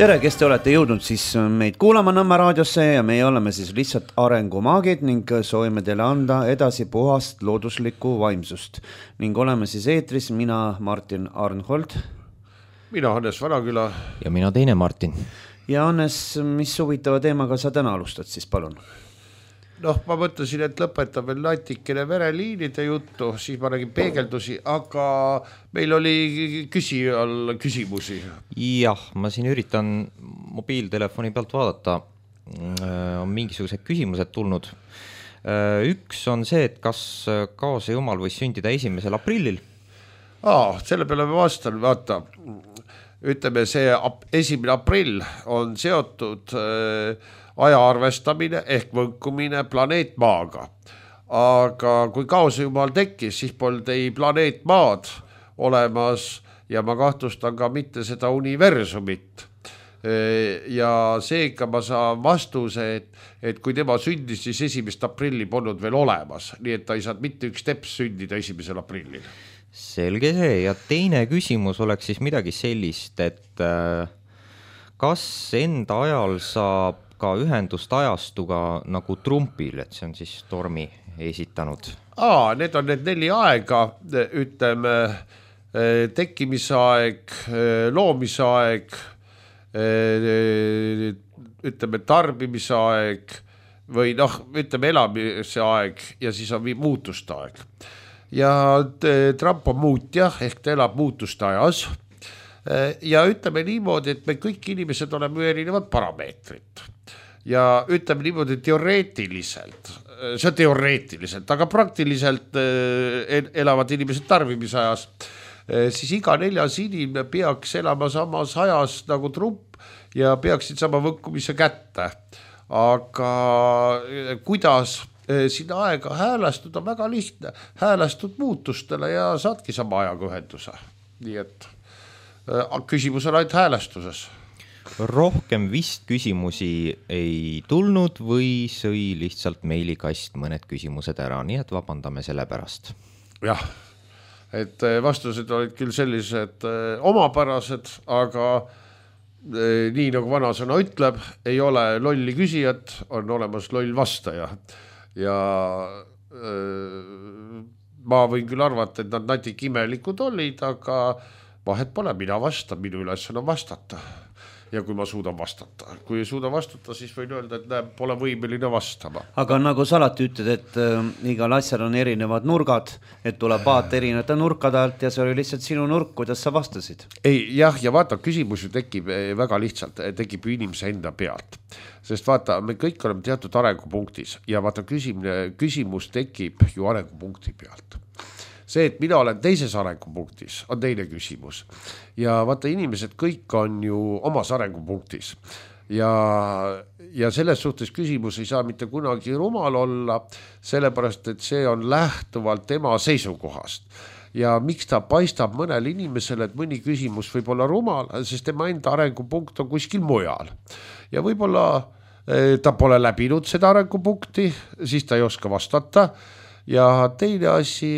Tere, kes te olete jõudnud siis meid kuulama Nõmme raadiosse ja meie oleme siis lihtsalt arengumaagid ning soovime teile anda edasi puhast looduslikku vaimsust. Ning oleme siis eetris, mina Martin Arnhold. Mina Hannes Vanaküla. Ja mina teine Martin. Ja Hannes, mis huvitava teemaga sa täna alustad siis, palun? Ma mõtlesin, et lõpetab veel natikene vereliinide juttu, siis ma nägin peegeldusi, aga meil oli küsijal küsimusi. Jah, ma siin üritan mobiiltelefoni pealt vaadata. On mingisugused küsimused tulnud. Üks on see, et kas kaasa jumal võis sündida 1. aprillil? Selle peale me vastan, vaata. Ütleme, see 1. aprill on seotud aja arvestamine ehk võnkumine planeet Maaga. Aga kui kaose jumal tekkis, siis polnud ei planeet Maad olemas ja ma kahtlustan ka mitte seda universumit. Ja seega ma saan vastuse, et kui tema sündis, siis 1. aprilli polnud veel olemas. Nii et ta ei saanud mitte üks teps sündida 1. aprillil. Selge see. Ja teine küsimus oleks siis midagi sellist, et kas enda ajal saab ka ühendust ajastuga nagu Trumpil, et see on siis Stormi esitanud? Need on need 4 aega, ütleme tekkimisaeg, loomisaeg, ütleme tarbimisaeg või ütleme elamise aeg ja siis on muutuste aeg. Ja Trump on muutja, ehk ta elab muutuste ajas. Ja ütleme niimoodi, et me kõik inimesed oleme erinevad parameetrid. Ja ütleme niimoodi teoreetiliselt, see on teoreetiliselt, aga praktiliselt elavad inimesed tarbimisajas, siis iga 4. inimene peaks elama samas ajas nagu Trump ja peaksid sama võnkumise kätte. Aga kuidas sinna aega häälestuda, väga lihtne. Häälestud muutustele ja saadki sama ajaga ühenduse. Nii et küsimus on ainult häälestuses. Rohkem vist küsimusi ei tulnud või sõi lihtsalt meilikast mõned küsimused ära, nii et vabandame selle pärast. Jah, et vastused olid küll sellised omapärased, aga nii nagu vanasõna ütleb, ei ole lolli küsijat, on olemas loll vastaja. Ja ma võin küll arvata, et nad natik imelikud olid, aga vahet pole, mina vastan, minu ülesanne on vastata. Ja kui ma suudan vastata. Kui ei suuda vastata, siis võin öelda, et pole võimeline vastama. Aga nagu sa alati ütled, et igal asjal on erinevad nurgad, et tuleb vaata erinevate nurkade alt ja see oli lihtsalt sinu nurk, kuidas sa vastasid. Ja vaata, küsimus ju tekib väga lihtsalt, tekib inimese enda pealt. Sest vaata, me kõik oleme teatud arengupunktis ja vaata, küsimus tekib ju arengupunkti pealt. See, et mina olen teises arengupunktis, on teine küsimus. Ja vaata, inimesed kõik on ju omas arengupunktis. Ja selles suhtes küsimus ei saa mitte kunagi rumal olla, sellepärast, et see on lähtuvalt tema seisukohast. Ja miks ta paistab mõnel inimesele, et mõni küsimus võib olla rumal, sest tema enda arengupunkt on kuskil mujal. Ja võib-olla ta pole läbinud seda arengupunkti, siis ta ei oska vastata. Ja teine asi,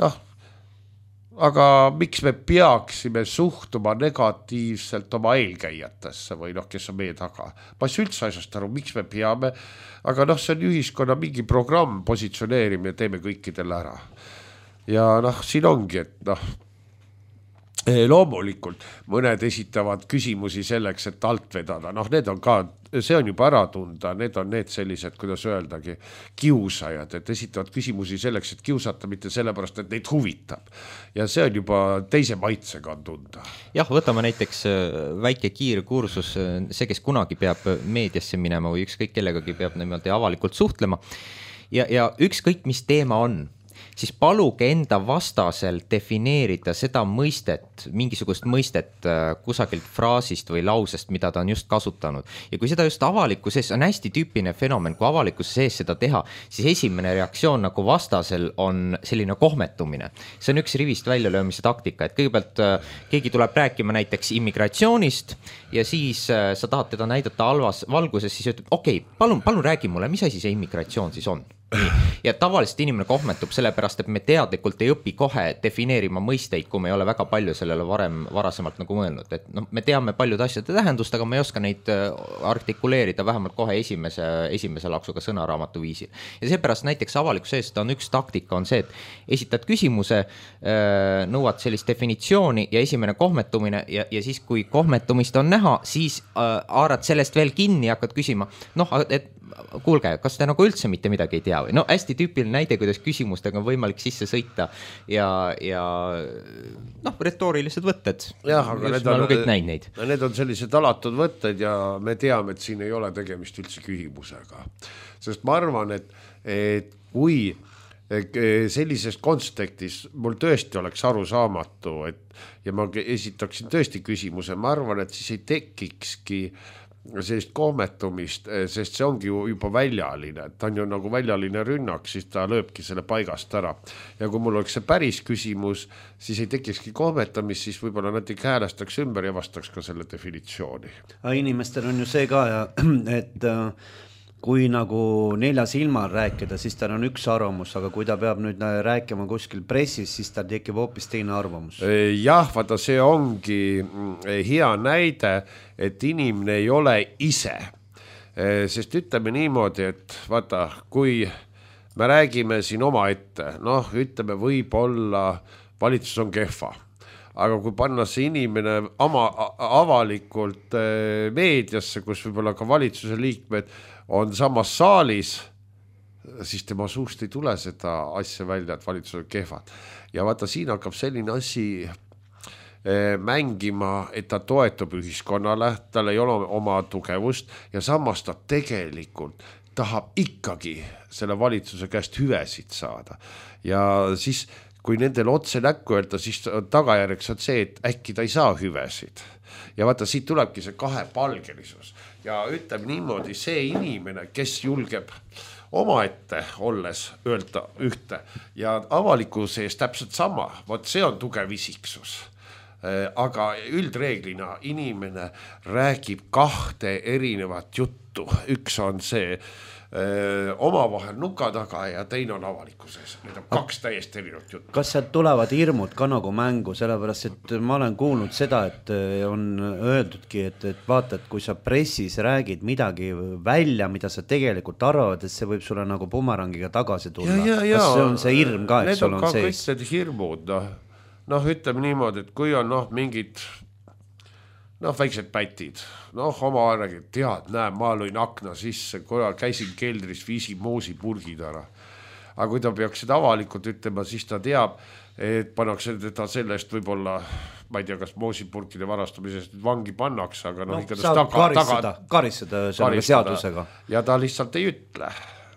aga miks me peaksime suhtuma negatiivselt oma eelkäijatesse või kes on meie taga. Ma ei üldse asjast aru, miks me peame, aga see on ühiskonna mingi programm, positsioneerime ja teeme kõikidele ära. Ja siin ongi, et loomulikult mõned esitavad küsimusi selleks, et alt vedada. Need on ka, see on juba ära tunda, need on need sellised, kuidas öeldagi, kiusajad, et esitavad küsimusi selleks, et kiusata, mitte sellepärast, et neid huvitab. Ja see on juba teise maitsega on tunda. Jah, võtame näiteks väike kiirkursus, see, kes kunagi peab meediasse minema või ükskõik kellegagi peab avalikult suhtlema. Ja ükskõik, mis teema on, siis paluge enda vastasel defineerida seda mõistet, mingisugust mõistet kusagilt fraasist või lausest, mida ta on just kasutanud. Ja kui seda just avaliku sees, on hästi tüüpine fenomen, kui avalikus sees seda teha, siis esimene reaktsioon nagu vastasel on selline kohmetumine. See on üks rivist väljalöömise taktika, et kõigepealt keegi tuleb rääkima näiteks immigratsioonist ja siis sa tahad teda näidata halvas valguses, siis ütleb, okei, palun räägi mulle, mis asi see immigratsioon siis on? ja tavaliselt inimene kohmetub sellepärast, et me teadlikult ei õpi kohe defineerima mõisteid, kui me ei ole väga palju sellele varasemalt nagu mõelnud, et noh, me teame paljude asjade tähendust, aga me ei oska neid artikuleerida vähemalt kohe esimese laksuga sõnaraamatu viisil. Ja seepärast näiteks avalikus ees on üks taktika on see, et esitad küsimuse, nõuad sellist definitsiooni ja esimene kohmetumine ja siis, kui kohmetumist on näha, siis haarad sellest veel kinni ja hakkad küsima, noh, et kuulge, kas te nagu üldse mitte midagi ei tea või? No hästi tüüpiline näide, kuidas küsimustega on võimalik sisse sõita ja noh, retoorilised võtted. Jah, aga need on sellised alatud võtted ja me teame, et siin ei ole tegemist üldse küsimusega. Sest ma arvan, et kui sellises kontekstis mul tõesti oleks arusaamatu, ja ma esitaksin tõesti küsimuse, ma arvan, et siis ei tekikski sellist kohmetumist, sest see ongi juba väljaline, ta on ju nagu väljaline rünnak, siis ta lööbki selle paigast ära. Ja kui mul oleks see päris küsimus, siis ei tekikski kohmetamist, siis võib-olla nad ikka häälestaks ümber ja vastaks ka selle definitsiooni. Inimestel on ju see ka, et kui nagu nelja silmal rääkida, siis tal on üks arvamus, aga kui ta peab nüüd rääkima kuskil pressis, siis tal tekib hoopis teine arvamus. Jah, vaata, see ongi hea näide, et inimene ei ole ise. Sest ütleme niimoodi, et vaata, kui me räägime siin oma ette, noh, ütleme võib-olla valitsus on kehva. Aga kui panna see inimene avalikult meediasse, kus võib-olla ka valitsuse liikmed on samas saalis, siis tema suust ei tule seda asja välja, et valitsus on kehvad. Ja vaata, siin hakkab selline asi mängima, et ta toetub ühiskonnale, tal ei ole oma tugevust ja samas ta tegelikult tahab ikkagi selle valitsuse käest hüvesid saada. Ja siis kui nendel otse näkku öelda, siis tagajärjeks on see, et äkki ta ei saa hüvesid. Ja vaata, siit tulebki see kahepalgelisus. Ja ütleb niimoodi, see inimene, kes julgeb omaette olles öelda ühte ja avaliku sees täpselt sama, vot see on tugev isiksus. Aga üldreeglina inimene räägib kahte erinevat juttu. Üks on see omavahel nuka taga ja teine on avalikkuses. Need on kaks täiesti erinevat juttu. Kas sealt tulevad hirmud ka nagu mängu, sellepärast et ma olen kuulnud seda, et on öeldudki, et vaata, et kui sa pressis räägid midagi välja, mida sa tegelikult arvad, et see võib sulle nagu bumerangiga tagasi tulla. Kas see on see hirm ka, et sul on sees? Need on ka kõik hirmud, noh, ütleme niimoodi, et kui on mingid väiksed pätid, oma räägid, tead, näe, ma lõin akna sisse, käisin keldris, viisin moosipurgid ära. Aga kui ta peaks seda avalikult ütlema, siis ta teab, et pannakse teda sellest võib-olla, ma ei tea, kas moosipurkide varastamisest vangi pannakse, aga saab karistada selle seadusega. Ja ta lihtsalt ei ütle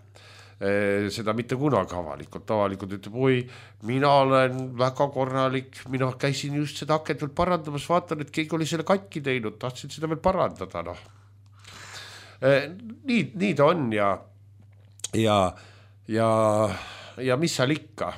seda mitte kunagi avalikult ütleb, oi, mina olen väga korralik, mina käisin just seda akent veel parandamas, vaatan, et keegi oli selle katki teinud, tahtsin seda veel parandada, Nii ta on ja mis seal ikka.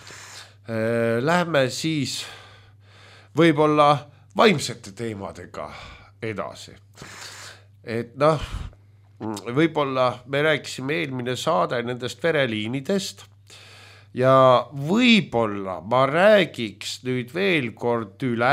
Lähme siis võib-olla vaimsete teemadega edasi. Et võib-olla me rääkisime eelmine saade nendest vereliinidest ja võib-olla ma räägiks nüüd veel kord üle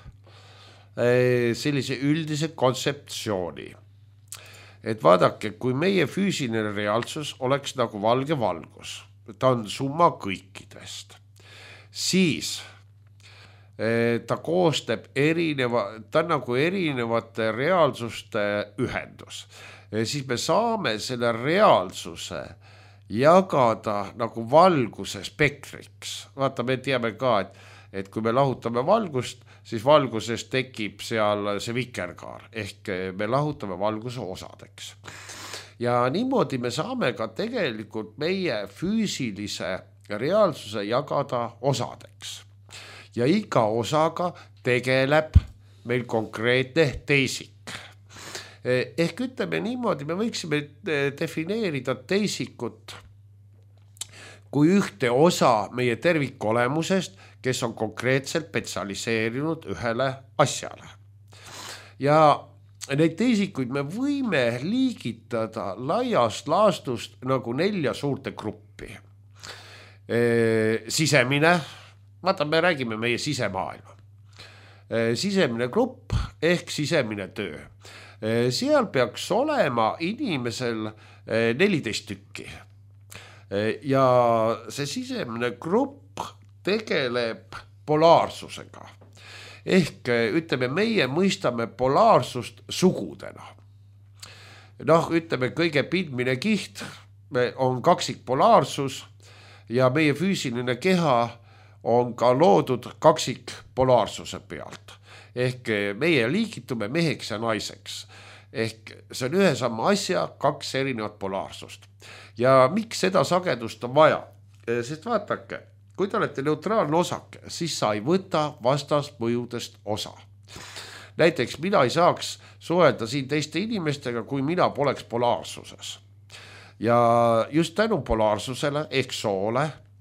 sellise üldise kontseptsiooni. Et vaadake, kui meie füüsiline reaalsus oleks nagu valge valgus, ta on summa kõikidest, siis ta koostab ta on nagu erinevate reaalsuste ühendus. Siis me saame selle reaalsuse jagada nagu valguse spektriks. Vaata, me teame ka, et kui me lahutame valgust, siis valguses tekib seal see vikerkaar, ehk me lahutame valguse osadeks. Ja niimoodi me saame ka tegelikult meie füüsilise reaalsuse jagada osadeks. Ja iga osaga tegeleb meil konkreetne teisik. Ehk ütleme niimoodi, me võiksime defineerida teisikut kui ühte osa meie tervikolemusest, kes on konkreetselt spetsialiseerinud ühele asjale. Ja neid teisikuid me võime liigitada laiast laastust nagu 4 suurte gruppi. gruppi. Sisemine, vaata, me räägime meie sisemaailma. Sisemine grupp ehk sisemine töö. Seal peaks olema inimesel 14 tükki. Ja see sisemine grupp tegeleb polaarsusega. Ehk ütleme, meie mõistame polaarsust sugudena. Ütleme, kõige pindmine kiht on kaksikpolaarsus ja meie füüsiline keha on ka loodud kaksikpolaarsuse pealt. Ehk meie liigitume meheks ja naiseks. Ehk see on ühe sama asja, 2 erinevat polaarsust. Ja miks seda sagedust on vaja? Sest vaatake, kui te olete neutraalne osake, siis sa ei võta vastasmõjudest osa. Näiteks mina ei saaks suhelda siin teiste inimestega, kui mina poleks polaarsuses. Ja just tänu polaarsusele ehk soole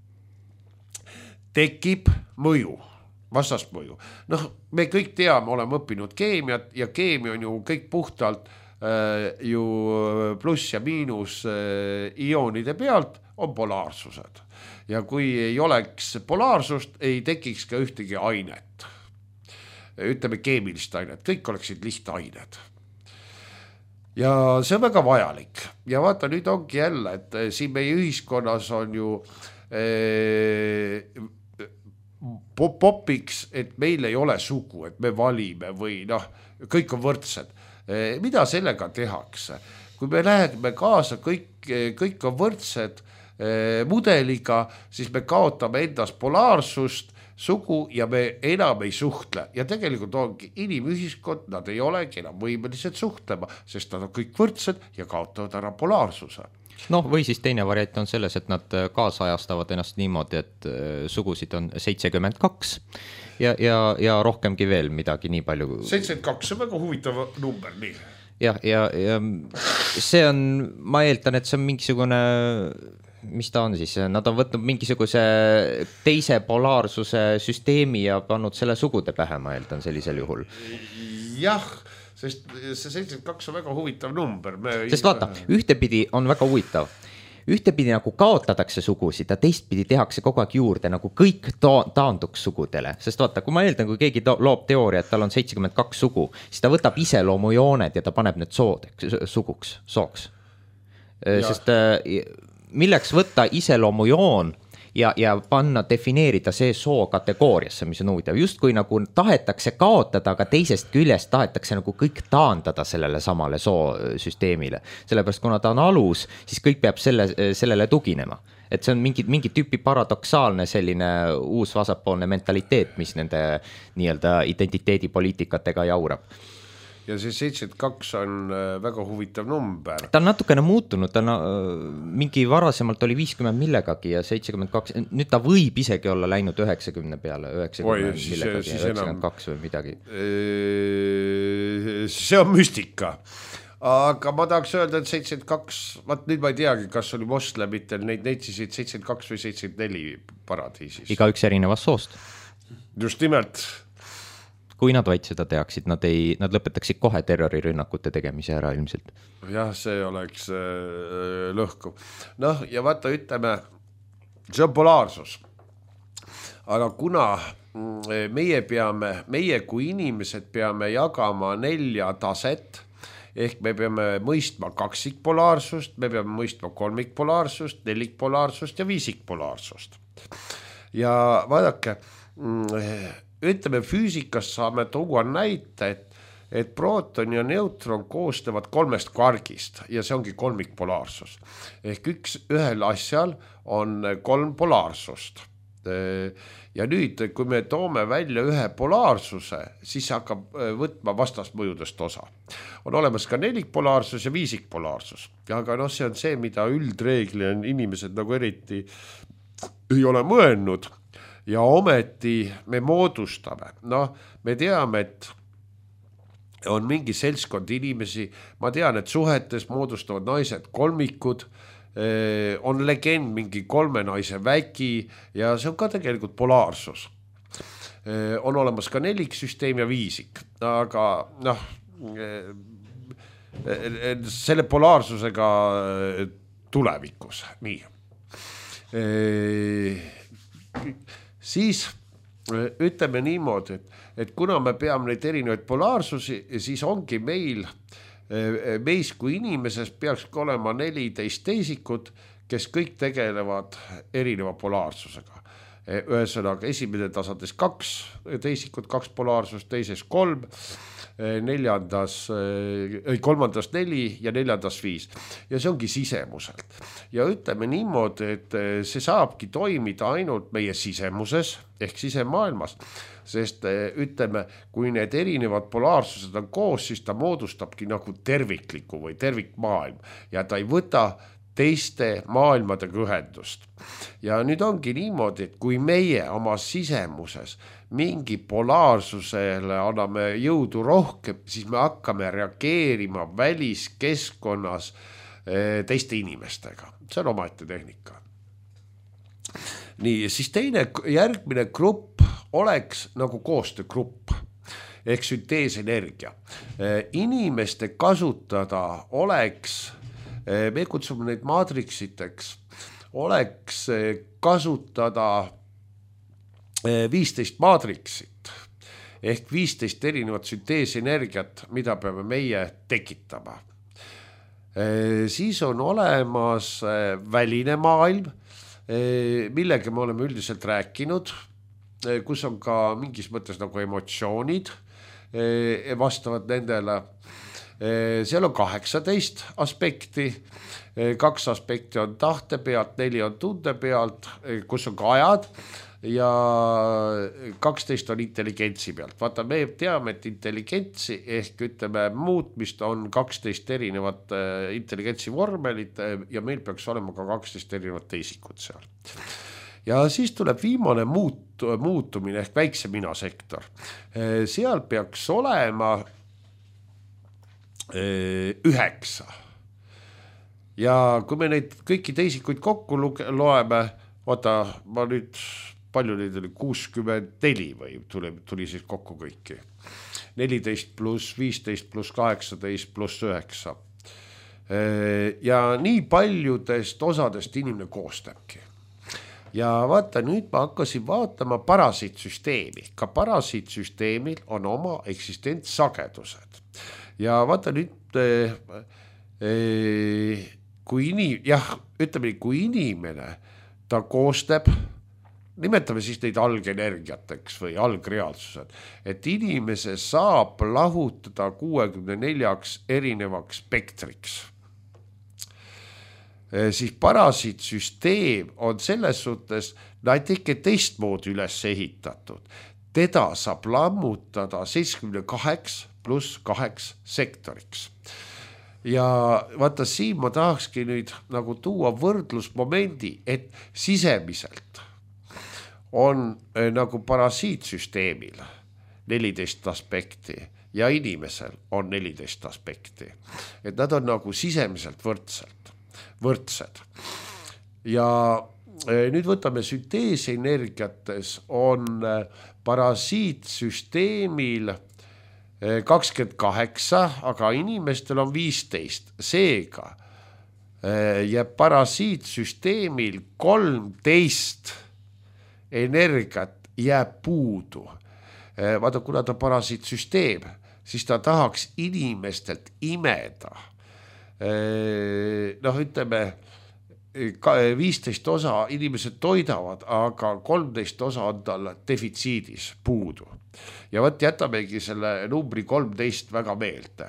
tekib mõju, vastasmõju. Me kõik teame, oleme õppinud keemiat ja keemia on ju kõik puhtalt ju pluss ja miinus ioonide pealt on polaarsused. Ja kui ei oleks polaarsust, ei tekiks ka ühtegi ainet. Ütleme keemilist ainet, kõik oleksid lihtained. Ja see on väga vajalik. Ja vaata, nüüd ongi jälle, et siin meie ühiskonnas on ju popiks, et meil ei ole sugu, et me valime või kõik on võrdsed. Mida sellega tehakse? Kui me läheme kaasa, kõik on võrdsed mudeliga, siis me kaotame endas polaarsust, sugu ja me enam ei suhtle. Ja tegelikult ongi inimühiskond, nad ei olegi enam võimelised suhtlema, sest nad on kõik võrdsed ja kaotavad ära polaarsuse. Või siis teine variant on selles, et nad kaasajastavad ennast niimoodi, et sugusid on 72 ja rohkemgi veel midagi nii palju. 72 on väga huvitav number, nii. Ja see on, ma eeldan, et see on mingisugune, mis ta on siis, nad on võtnud mingisuguse teise polaarsuse süsteemi ja pannud selle sugude pähe, ma eeldan sellisel juhul. Jah, sest see 72 on väga huvitav number. Sest vaata, ühtepidi on väga huvitav. Ühtepidi nagu kaotatakse sugusid ja teistpidi tehakse kogu aeg juurde, nagu kõik taanduks sugudele. Sest vaata, kui ma eeldan, kui keegi loob teooria, et tal on 72 sugu, siis ta võtab iseloomujooned ja ta paneb need sooks. Sest milleks võtta iseloomujoon ja panna defineerida see soo kategooriasse, mis on huvitav. Just kui nagu tahetakse kaotada, aga teisest küljest tahetakse nagu kõik taandada sellele samale soosüsteemile. Sellepärast, kuna ta on alus, siis kõik peab sellele tuginema. Et see on mingi tüüpi paradoksaalne selline uus vasakpoolne mentaliteet, mis nende nii-öelda identiteedipoliitikatega jaurab. Ja see 72 on väga huvitav number. Ta on natukene muutunud, ta mingi varasemalt oli 50 millegagi ja 72, nüüd ta võib isegi olla läinud 90 peale, 90 millegagi ja 92 või midagi. See on müstika. Aga ma tahaks öelda, et 72, nüüd ma ei teagi, kas oli moslemitel neid netsisid 72 või 74 paradiisis. Iga üks erinevast soost. Just nimelt. Kui nad vaid seda teaksid, nad lõpetaksid kohe terrorirünnakute tegemise ära ilmselt. Jah, see oleks lõhku. Ja vaata, ütleme, see on polaarsus. Aga kuna meie kui inimesed peame jagama 4 taset, ehk me peame mõistma kaksikpolaarsust, me peame mõistma kolmikpolaarsust, nelikpolaarsust ja viisikpolaarsust. Ja vaadake, ütleme, füüsikas saame tuua näite, et prooton ja neutron koostavad 3 kvargist ja see ongi kolmikpolaarsus. Ehk ühel asjal on 3 polaarsust. Ja nüüd, kui me toome välja ühe polaarsuse, siis hakkab võtma vastasmõjudest osa. On olemas ka nelikpolaarsus ja viisikpolaarsus. Aga see on see, mida üldreegli on inimesed nagu eriti ei ole mõelnud. Ja ometi me moodustame. Me teame, et on mingi seltskond inimesi. Ma tean, et suhetes moodustavad naised kolmikud. On legend mingi 3 naise vägi ja see on ka tegelikult polaarsus. On olemas ka neliksüsteem ja viisik. Aga selle polaarsusega tulevikus. Nii. siis ütleme niimoodi, et kuna me peame neid erinevaid polaarsusi, siis ongi meis kui inimeses peaks olema 14 teesikut, kes kõik tegelevad erineva polaarsusega. Ühesõnaga esimene tasandis 2 teesikut, 2 polaarsust, teises 3, kolmandas 4 ja neljandas 5. Ja see ongi sisemuselt. Ja ütleme niimoodi, et see saabki toimida ainult meie sisemuses ehk sisemaailmas, sest ütleme, kui need erinevad polaarsused on koos, siis ta moodustabki nagu tervikliku või tervikmaailm ja ta ei võta teiste maailmadega ühendust. Ja nüüd ongi niimoodi, et kui meie oma sisemuses mingi polaarsusele anname jõudu rohkem, siis me hakkame reageerima väliskeskkonnas teiste inimestega. See on omaette tehnika. Nii, siis järgmine grupp oleks nagu koostöögrupp ehk sünteesenergia. Inimeste kasutada oleks, me kutsume neid maatriksiteks, oleks kasutada 15 maatriksit ehk 15 erinevat sünteesenergiat, mida peame meie tekitama. Siis on olemas väline maailm, millega me oleme üldiselt rääkinud, kus on ka mingis mõttes nagu emotsioonid vastavad nendele. Seal on 18 aspekti, 2 aspekti on tahte pealt, 4 on tunde pealt, kus on ka ajad ja 12 on intelligentsi pealt. Vaata, me teame, et intelligentsi ehk ütleme muutmist on 12 erinevat intelligentsi vormelit ja meil peaks olema ka 12 erinevat teisikut seal. Ja siis tuleb viimane muutumine ehk väikse mina sektor. Seal peaks olema 9. Ja kui me neid kõiki teisikuid kokku loeme, vaata, ma nüüd, palju neid oli, 64 või tuli siis kokku kõiki. 14 plus 15 plus 18 plus 9. Ja nii paljudest osadest inimene koostabki. Ja vaata, nüüd ma hakkasin vaatama parasiitsüsteemi. Ka parasiitsüsteemil on oma eksistentsagedused. Ja vaata nüüd, kui inimene, ta koostab, nimetame siis neid algenergiateks või algreaalsused, et inimese saab lahutada 64 erinevaks spektriks. Siis parasiitsüsteem on selles suhtes natuke teistmoodi üles ehitatud. Teda saab lammutada 78 pluss 8 sektoriks. Ja vaata, siin ma tahakski nüüd nagu tuua võrdlusmomendi, et sisemiselt on nagu parasiitsüsteemil 14 aspekti ja inimesel on 14 aspekti. Et nad on nagu sisemiselt võrdsed. Ja nüüd võtame sünteesenergiates on parasiitsüsteemil 28, aga inimestel on 15. Seega jääb parasiitsüsteemil 13 energiat jääb puudu. Vaata, kuna ta parasiitsüsteem, siis ta tahaks inimestelt imeda. Ütleme, 15 osa inimesed toidavad, aga 13 osa on tal defitsiidis puudu. Ja võt jätamegi selle numbri 13 väga meelde.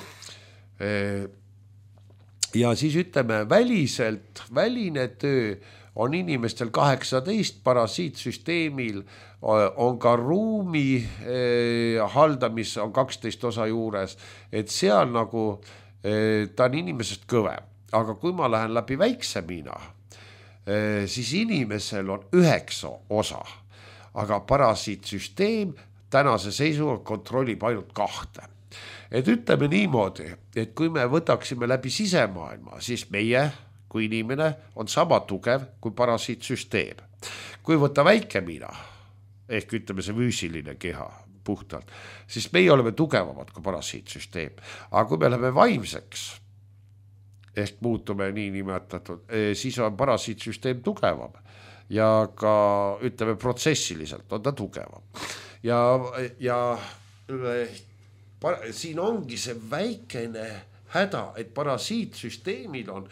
Ja siis ütleme, väline töö on inimestel 18, parasiitsüsteemil on ka ruumi haldamis on 12 osa juures, et seal nagu ta on inimesest kõvem. Aga kui ma lähen läbi väikse mina, siis inimesel on 9 osa, aga parasiitsüsteem tänase seisuga kontrollib ainult 2. Et ütleme niimoodi, et kui me võtaksime läbi sisemaailma, siis meie kui inimene on sama tugev kui parasiitsüsteem. Kui võtta väike mina, ehk ütleme see füüsiline keha puhtalt, siis meie oleme tugevamad kui parasiitsüsteem. Aga kui me läheme vaimseks, ehk muutume nii nimetatud, siis on parasiitsüsteem tugevam ja ka ütleme protsessiliselt on ta tugevam ja siin ongi see väikene häda, et parasiitsüsteemil on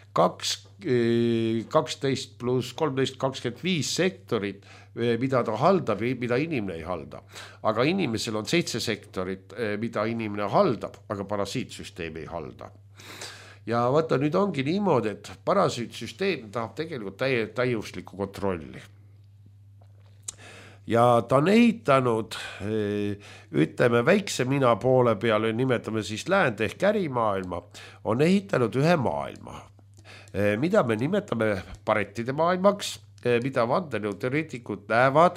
12 pluss 13, 25 sektorit, mida ta haldab ja mida inimene ei halda. Aga inimesel on 7 sektorit, mida inimene haldab, aga parasiitsüsteem ei halda. Ja vaata, nüüd ongi niimoodi, et parasiitsüsteem tahab tegelikult täiuslikku kontrolli. Ja ta on ehitanud, ütleme väikse mina poole peale, nimetame siis läände ehk ärimaailma, on ehitanud ühe maailma, mida me nimetame parettide maailmaks, mida vandenõuteoreetikud näevad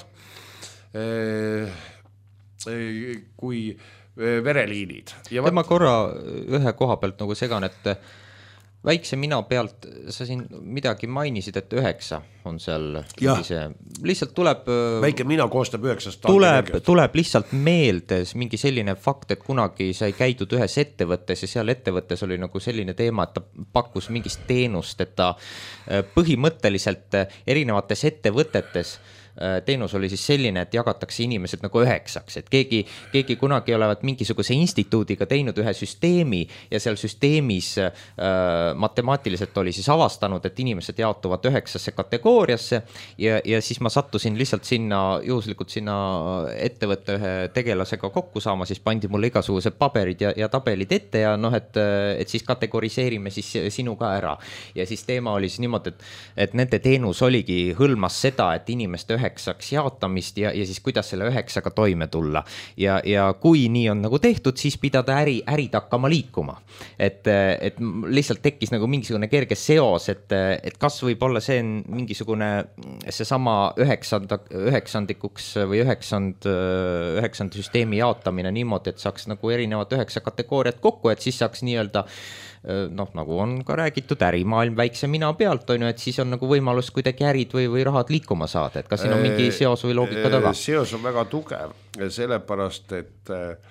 kui vereliinid. Ma korra ühe koha pealt nagu segan, et väikse mina pealt sa siin midagi mainisid, et 9 on seal. Lihtsalt tuleb väike mina koostab 9 tuleb lihtsalt meelde mingi selline fakt, et kunagi sai käidud ühes ettevõttes ja seal ettevõttes oli nagu selline teema, et ta pakkus mingist teenust, et ta põhimõtteliselt erinevates ettevõtetes teenus oli siis selline, et jagatakse inimesed nagu 9, et keegi kunagi olevat mingisuguse instituudiga teinud ühe süsteemi ja seal süsteemis matemaatiliselt oli siis avastanud, et inimesed jaotuvad 9 kategooriasse ja siis ma sattusin lihtsalt juhuslikult sinna ettevõtte ühe tegelasega kokku saama, siis pandi mulle igasugused paberid ja tabelid ette ja et siis kategoriseerime siis sinu ka ära. Ja siis teema oli siis niimoodi, et nende teenus oligi hõlmas seda, et inimeste 9 jaotamist ja siis kuidas selle 9-ga toime tulla. Ja kui nii on nagu tehtud, siis pidada ärid hakkama liikuma. Et lihtsalt tekkis nagu mingisugune kerge seos, et kas võib olla see mingisugune seesama üheksandikuks või üheksand süsteemi jaotamine niimoodi, et saaks nagu erinevad 9 kategooriat kokku, et siis saaks nii-öelda nagu on ka räägitud ärimaailm väikse mina pealt, et siis on nagu võimalus kuidagi ärid või rahad liikuma saada, et kas siin on mingi seos või loogika taga? Seos on väga tugev, sellepärast, et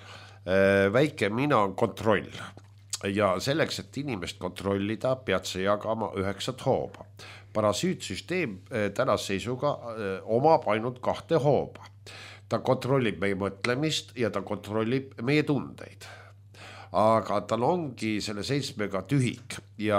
väike mina on kontroll ja selleks, et inimest kontrollida, pead sa jagama 9 hooba. Parasiitsüsteem tänase seisuga omab ainult 2 hooba. Ta kontrollib meie mõtlemist ja ta kontrollib meie tundeid. Aga tal ongi selle 7-ga tühik ja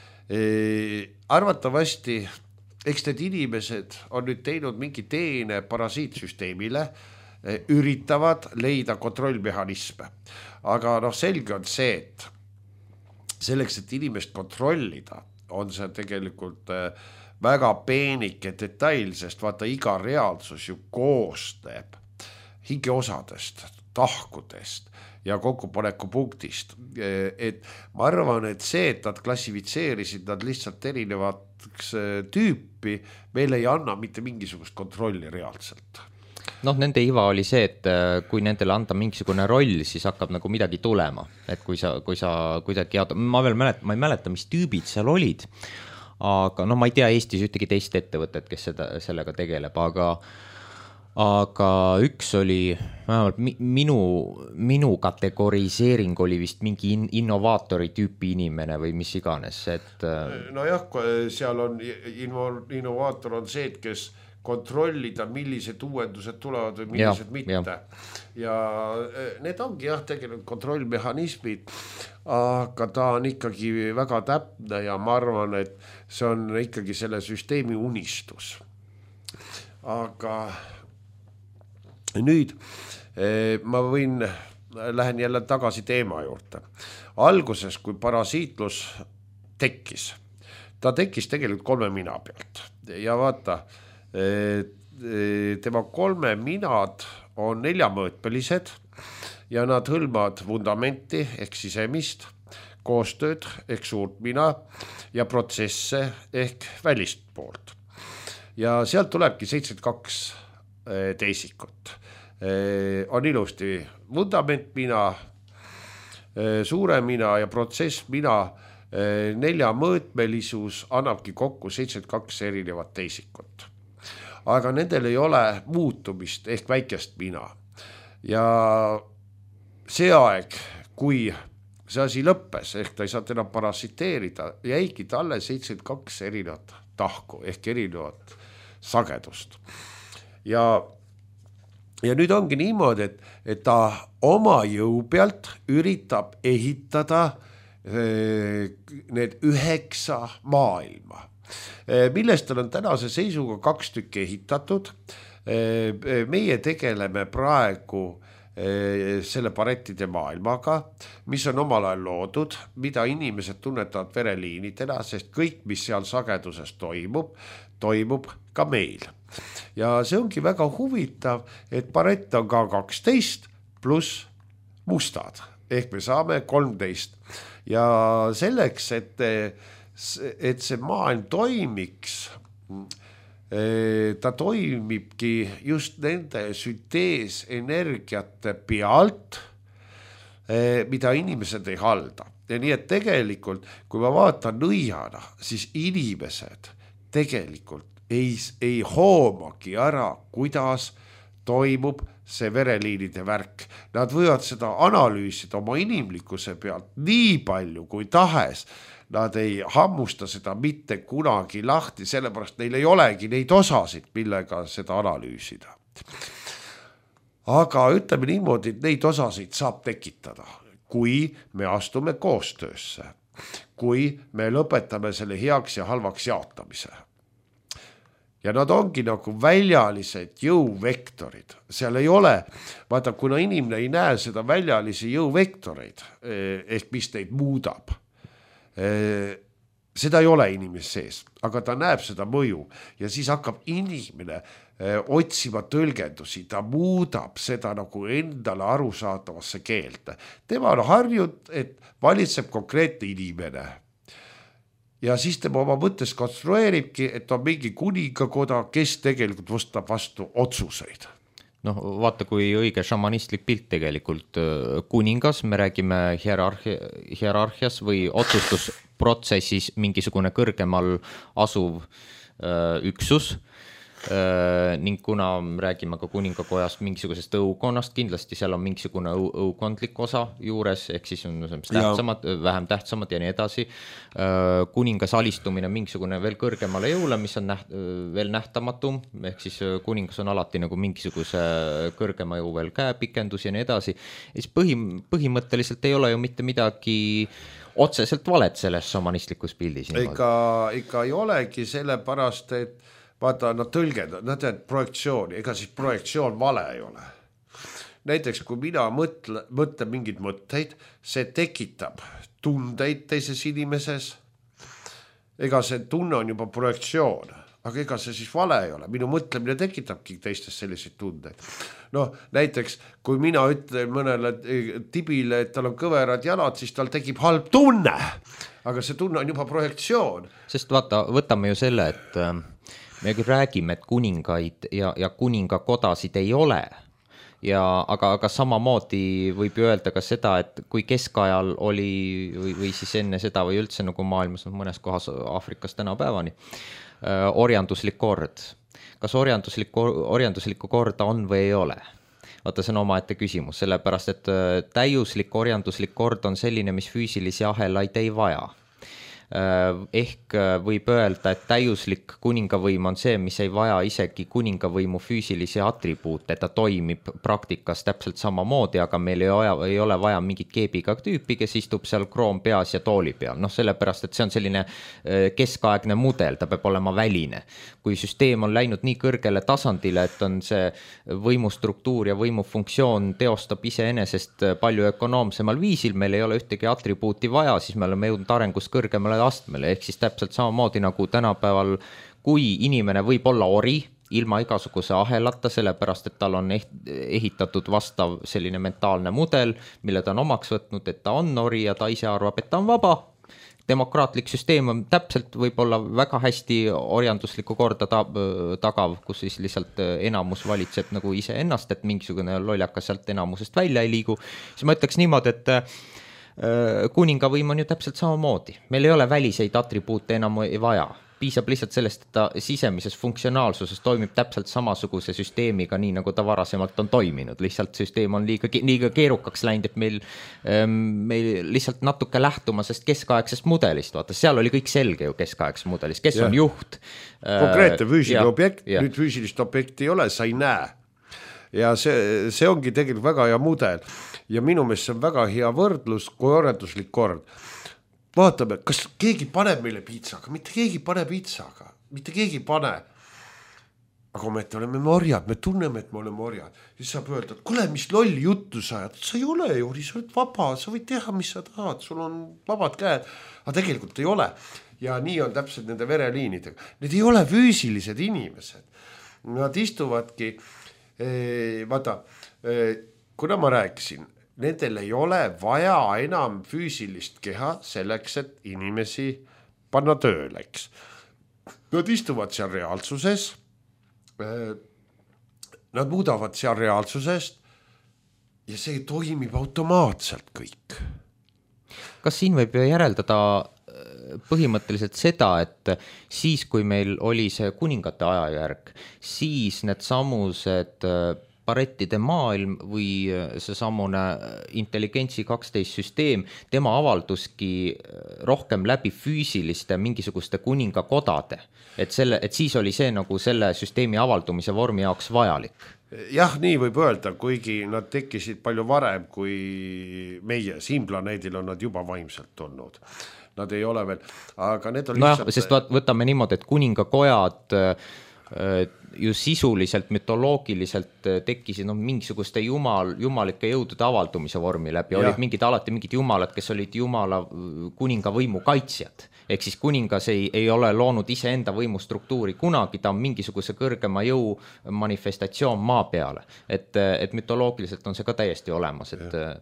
arvatavasti eks need inimesed on nüüd teinud mingi teene parasiitsüsteemile, üritavad leida kontrollmehhanisme. Aga selge on see, et selleks, et inimest kontrollida, on see tegelikult väga peenike detail, sest vaata iga reaalsus ju koosneb hingeosadest, tahkudest ja kokkupaneku punktist. Et ma arvan, et see, et nad klassifitseerisid nad lihtsalt erinevaks tüüpi, meil ei anna mitte mingisugust kontrolli reaalselt. Nende iva oli see, et kui nendele anda mingisugune roll, siis hakkab nagu midagi tulema. Et kui sa kuidagi ma ei mäleta, mis tüübid seal olid, aga ma ei tea Eestis ühtegi teist ettevõtet, kes sellega tegeleb, aga üks oli, vähemalt minu kategoriseering oli vist mingi innovaatori tüüpi inimene või mis iganes. Seal on innovaator on see, kes kontrollida, millised uuendused tulevad või millised mitte. Ja need ongi tegelikult kontrollmehhanismid, aga ta on ikkagi väga täpne ja ma arvan, et see on ikkagi selle süsteemi unistus. Aga nüüd ma lähen jälle tagasi teema juurde. Alguses, kui parasiitlus tekkis, ta tekkis tegelikult 3 mina pealt ja vaata, tema 3 minad on 4-mõõtmelised ja nad hõlmavad vundamenti ehk sisemist, koostööd ehk suurt mina ja protsesse ehk välist poolt. Ja sealt tulebki 72 teisikut. On ilusti vundament mina, suure mina ja protsess mina, 4-mõõtmelisus annabki kokku 72 erinevat teisikut. Aga nendel ei ole muutumist ehk väikest mina. Ja see aeg, kui see asi lõppes, ehk ta ei saanud enam parasiteerida, jäigi talle 72 erinevat tahku ehk erinevat sagedust. Ja nüüd ongi niimoodi, et ta oma jõu pealt üritab ehitada need 9 maailma, millest on tänase seisuga 2 tükki ehitatud. Meie tegeleme praegu selle barettide maailmaga, mis on omal ajal loodud, mida inimesed tunnetavad vereliinidena, sest kõik, mis seal sageduses toimub ka meil. Ja see ongi väga huvitav, et barett on ka 12 pluss mustad, ehk me saame 13. Ja selleks, et see maailm toimiks, ta toimibki just nende sünteesenergiate pealt, mida inimesed ei halda. Ja nii, et tegelikult, kui ma vaatan nõiana, siis inimesed tegelikult ei hoomagi ära, kuidas toimub see vereliinide värk. Nad võivad seda analüüsida oma inimlikkuse pealt nii palju kui tahes. Nad ei hammusta seda mitte kunagi lahti, sellepärast neil ei olegi neid osasid, millega seda analüüsida. Aga ütleme niimoodi, et neid osasid saab tekitada, kui me astume koostöösse, kui me lõpetame selle heaks ja halvaks jaotamise. Ja nad ongi nagu väljalised jõuvektorid. Seal ei ole, vaata, kuna inimene ei näe seda väljalisi jõuvektoreid, ehk mis neid muudab, seda ei ole inimese sees, aga ta näeb seda mõju ja siis hakkab inimene otsima tõlgendusi, ta muudab seda nagu endale arusaadavasse keelde. Tema on harjunud, et valitseb konkreetne inimene. Ja siis tema oma mõttes konstrueeribki, et on mingi kuningakoda, kes tegelikult võtab vastu otsuseid. Noh, vaata, kui õige šamanistlik pilt tegelikult kuningas, me räägime hierarhias või otsustusprotsessis mingisugune kõrgemal asuv üksus, ning kuna räägime ka kuningakojast mingisugusest õukonnast, kindlasti seal on mingisugune õukondlik osa juures, ehk siis on tähtsamad, vähem tähtsamad ja nii edasi. Kuningas alistumine mingisugune veel kõrgemale jõule, mis on veel nähtamatum, ehk siis kuningas on alati nagu mingisuguse kõrgema jõu veel käepikendus ja nii edasi. Põhimõtteliselt ei ole ju mitte midagi otseselt valet selles šamanistlikus pildis. Ikka ei olegi sellepärast, et vaata, nad tõlgendavad, nad teevad projektsiooni, ega siis projektsioon vale ei ole. Näiteks, kui mina mõtlen mingeid mõtteid, see tekitab tundeid teises inimeses. Ega see tunne on juba projektsioon, aga ega see siis vale ei ole. Minu mõtlemine tekitabki teistes selliseid tundeid. No, näiteks, kui mina ütlen mõnele tibile, et tal on kõverad jalad, siis tal tekib halb tunne. Aga see tunne on juba projektsioon. Sest vaata, võtame ju selle, et me küll räägime, et kuningaid ja kuningakodasid ei ole, aga samamoodi võib öelda ka seda, et kui keskajal oli või siis enne seda või üldse nagu maailmas mõnes kohas Aafrikas tänapäevani orjanduslik kord. Kas orjanduslikku korda on või ei ole? Vaata, see on omaette küsimus, sellepärast et täiuslik orjanduslik kord on selline, mis füüsilisi ahelaid ei vaja. Ehk võib öelda, et täiuslik kuningavõim on see, mis ei vaja isegi kuningavõimu füüsilisi atribuute, ta toimib praktikas täpselt samamoodi, aga meil ei ole vaja mingit keebiga tüüpi, kes istub seal kroon peas ja tooli peal. Noh, sellepärast, et see on selline keskaegne mudel, ta peab olema väline. Kui süsteem on läinud nii kõrgele tasandile, et on see võimustruktuur ja võimufunktsioon teostab iseenesest palju ökonoomsemal viisil, meil ei ole ühtegi atribuuti vaja, siis me oleme jõudnud arengus kõrgemale astmele, ehk siis täpselt samamoodi nagu tänapäeval, kui inimene võib olla ori ilma igasuguse ahelata, sellepärast, et tal on ehitatud vastav selline mentaalne mudel, mille ta on omaks võtnud, et ta on ori ja ta ise arvab, et ta on vaba. Demokraatlik süsteem on täpselt võib-olla väga hästi orjanduslikku korda tagav, kus siis lihtsalt enamus valitseb nagu ise ennast, et mingisugune lollakas sealt enamusest välja ei liigu. Siis ma ütleks niimoodi, et kuningavõim on ju täpselt samamoodi. Meil ei ole väliseid atribuute enam ei vaja. piisab lihtsalt sellest, et ta sisemises funktsionaalsuses toimib täpselt samasuguse süsteemiga, nii nagu ta varasemalt on toiminud. Lihtsalt süsteem on liiga keerukaks läinud, et meil lihtsalt natuke lähtuma sest keskaegsest mudelist. Vaata, seal oli kõik selge ju keskaegses mudelis, kes on juht. Konkreetne füüsiline objekt, nüüd füüsilist objekti ei ole, sa ei näe. Ja see ongi tegelikult väga hea mudel ja minu meelest see on väga hea võrdlus kui arenduslik kord. Vaatame, kas keegi paneb meile piitsaga, mitte keegi pane piitsaga, mitte keegi pane. Aga me oleme orjad, me tunneme, et me oleme orjad. Siis saab öelda, et kuule, mis lolli juttu sa ajad, sa ei ole ju, sa oled vaba, sa võid teha, mis sa tahad, sul on vabad käed, aga tegelikult ei ole. Ja nii on täpselt nende vereliinidega. Need ei ole füüsilised inimesed. Nad istuvadki vaata, kuna ma rääkisin, nendel ei ole vaja enam füüsilist keha selleks, et inimesi panna tööleks. Nad istuvad seal reaalsuses, nad muudavad seal reaalsusest ja see toimib automaatselt kõik. Kas siin võib järeldada põhimõtteliselt seda, et siis, kui meil oli see kuningate ajajärg, siis need samused parettide maailm või see samune intelligentsi 12 süsteem, tema avalduski rohkem läbi füüsiliste mingisuguste kuningakodade. Et siis oli see nagu selle süsteemi avaldumise vormi jaoks vajalik. Jah, nii võib öelda, kuigi nad tekkisid palju varem kui meie. Siin planeedil on nad juba vaimselt olnud. Nad ei ole veel, aga need on lihtsalt... sest võtame niimoodi, et kuningakojad ju sisuliselt, mütoloogiliselt tekkisid mingisuguste jumalike jõudude avaldumise vormi läbi. Olid alati mingid jumalad, kes olid jumala kuninga võimu kaitsjad. Ehk siis kuningas ei ole loonud iseenda võimustruktuuri kunagi, ta on mingisuguse kõrgema jõu manifestatsioon maa peale. Et mütoloogiliselt on see ka täiesti olemas.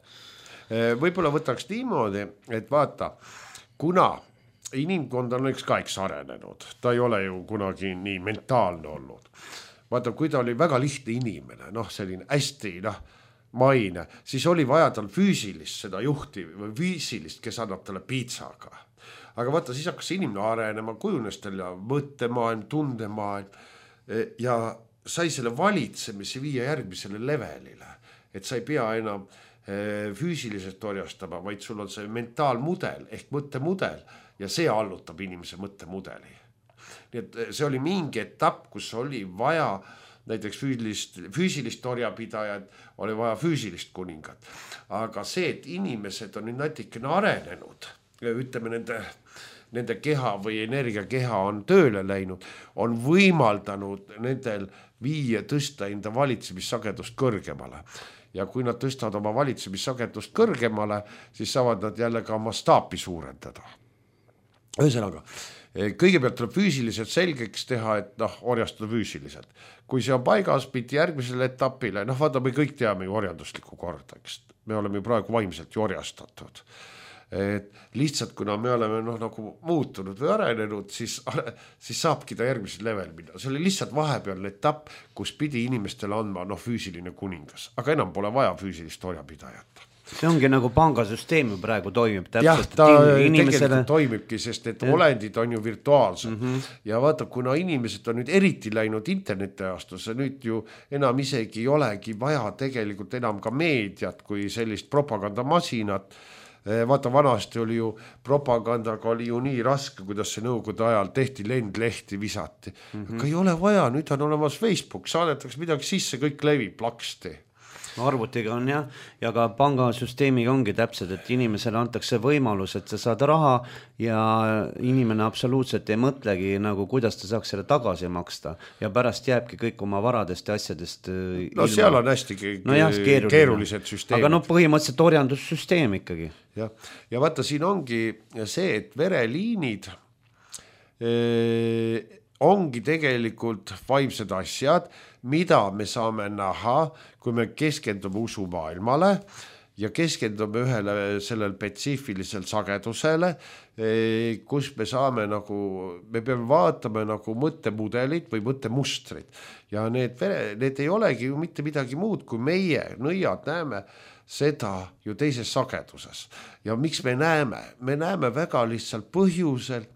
Võib-olla võtaks niimoodi, et vaata, kuna inimkond on üks arenenud, ta ei ole ju kunagi nii mentaalne olnud. Vaata, kui ta oli väga lihtne inimene, selline hästi maine, siis oli vaja tal füüsilist seda juhti või füüsilist, kes annab talle piitsaga. Aga vaata, siis hakkas inimene arenema, kujunes tal mõttemaailm, tundemaailm ja sai selle valitsemise viia järgmisele levelile, et sa ei pea enam füüsilisest orjastama, vaid sul on see mentaalmudel ehk mõttemudel ja see allutab inimese mõttemudeli. Nii et see oli mingi etapp, kus oli vaja näiteks füüsilist orjapidajad, oli vaja füüsilist kuningat. Aga see, et inimesed on nüüd natikene arenenud, ütleme nende keha või energiakeha on tööle läinud, on võimaldanud nendel tõsta enda valitsemissagedust kõrgemale. Ja kui nad tõstavad oma valitsemissagedust kõrgemale, siis saavad nad jälle ka mastaapi suurendada. Ühesõnaga, kõigepealt tuleb füüsiliselt selgeks teha, et orjastada füüsiliselt. Kui see on paigas, pidi järgmisele etapile, vaata, me kõik teame ju orjanduslikku korda, eks. Me oleme ju praegu vaimselt ju orjastatud. Et lihtsalt, kuna me oleme nagu muutunud või arenenud, siis saabki ta järgmisel level minna. See oli lihtsalt vahepealne etapp, kus pidi inimestele andma füüsiline kuningas, aga enam pole vaja füüsilist orjapidajat. See ongi nagu pangasüsteem ju praegu toimib täpselt. Jah, ta tegelikult toimibki, sest et olendid on ju virtuaalsed. Ja vaata, kuna inimesed on nüüd eriti läinud internetiastusse, nüüd ju enam isegi ei olegi vaja tegelikult enam ka meediat kui sellist propagandamasinat. Vaata, vanasti oli ju propagandaga oli ju nii raske, kuidas see nõukogude ajal tehti, lendlehti visati. Aga ei ole vaja, nüüd on olemas Facebook, saadetakse midagi sisse, kõik levib plaksti. Arvutiga on ja ka pangasüsteemiga ongi täpselt, et inimesele antakse võimalus, et sa saad raha ja inimene absoluutselt ei mõtlegi kuidas ta saaks selle tagasi maksta ja pärast jääbki kõik oma varadest ja asjadest ilma. Seal on hästi keerulised süsteemid. Aga põhimõtteliselt orjandussüsteem ikkagi. Ja vaata, siin ongi see, et vereliinid ongi tegelikult vaimsed asjad, mida me saame näha, kui me keskendume usumaailmale ja keskendume ühele sellel spetsiifilisel sagedusele, kus me saame me peame vaatama mõttemudelit või mõttemustrit. Ja need ei olegi ju mitte midagi muud, kui meie nõiad näeme seda ju teises sageduses. Ja miks me näeme? Me näeme väga lihtsalt põhjusel,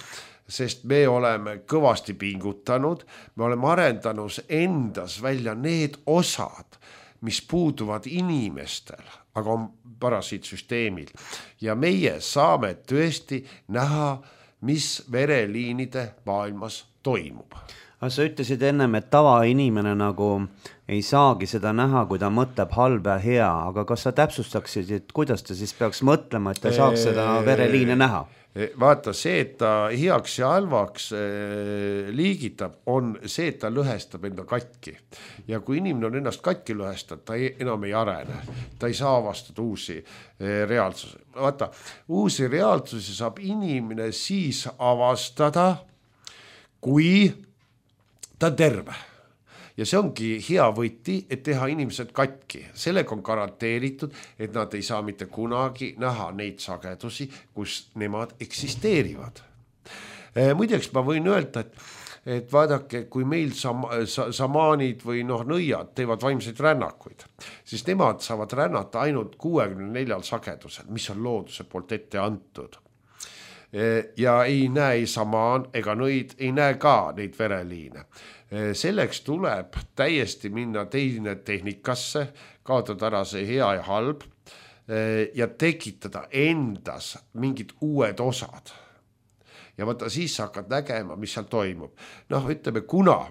sest me oleme kõvasti pingutanud, me oleme arendanud endas välja need osad, mis puuduvad inimestel, aga on parasiitsüsteemil. Ja meie saame tõesti näha, mis vereliinide maailmas toimub. Aga sa ütlesid ennem, et tavainimene nagu ei saagi seda näha, kui ta mõtleb halb ja hea, aga kas sa täpsustaksid, et kuidas ta siis peaks mõtlema, et ta saaks seda vereliine näha? Vaata, see, et ta heaks ja halvaks liigitab, on see, et ta lõhestab enda katki. Ja kui inimene on ennast katki lõhestab, ta enam ei arene. Ta ei saa avastada uusi reaalsusi. Vaata, uusi reaalsusi saab inimene siis avastada, kui ta on terve. Ja see ongi hea võti, et teha inimesed katki. Sellega on garanteeritud, et nad ei saa mitte kunagi näha neid sagedusi, kus nemad eksisteerivad. Muideks ma võin öelda, et vaadake, kui meil samaanid või nõiad teevad vaimseid rännakuid, siis nemad saavad rännata ainult 64 sagedusel, mis on looduse poolt ette antud. Ja ei näe ei samaan ega nõid, ei näe ka neid vereliine. Selleks tuleb täiesti minna teine tehnikasse, kaotada ära see hea ja halb ja tekitada endas mingid uued osad. Ja vaata, siis sa hakkad nägema, mis seal toimub. Ütleme, kuna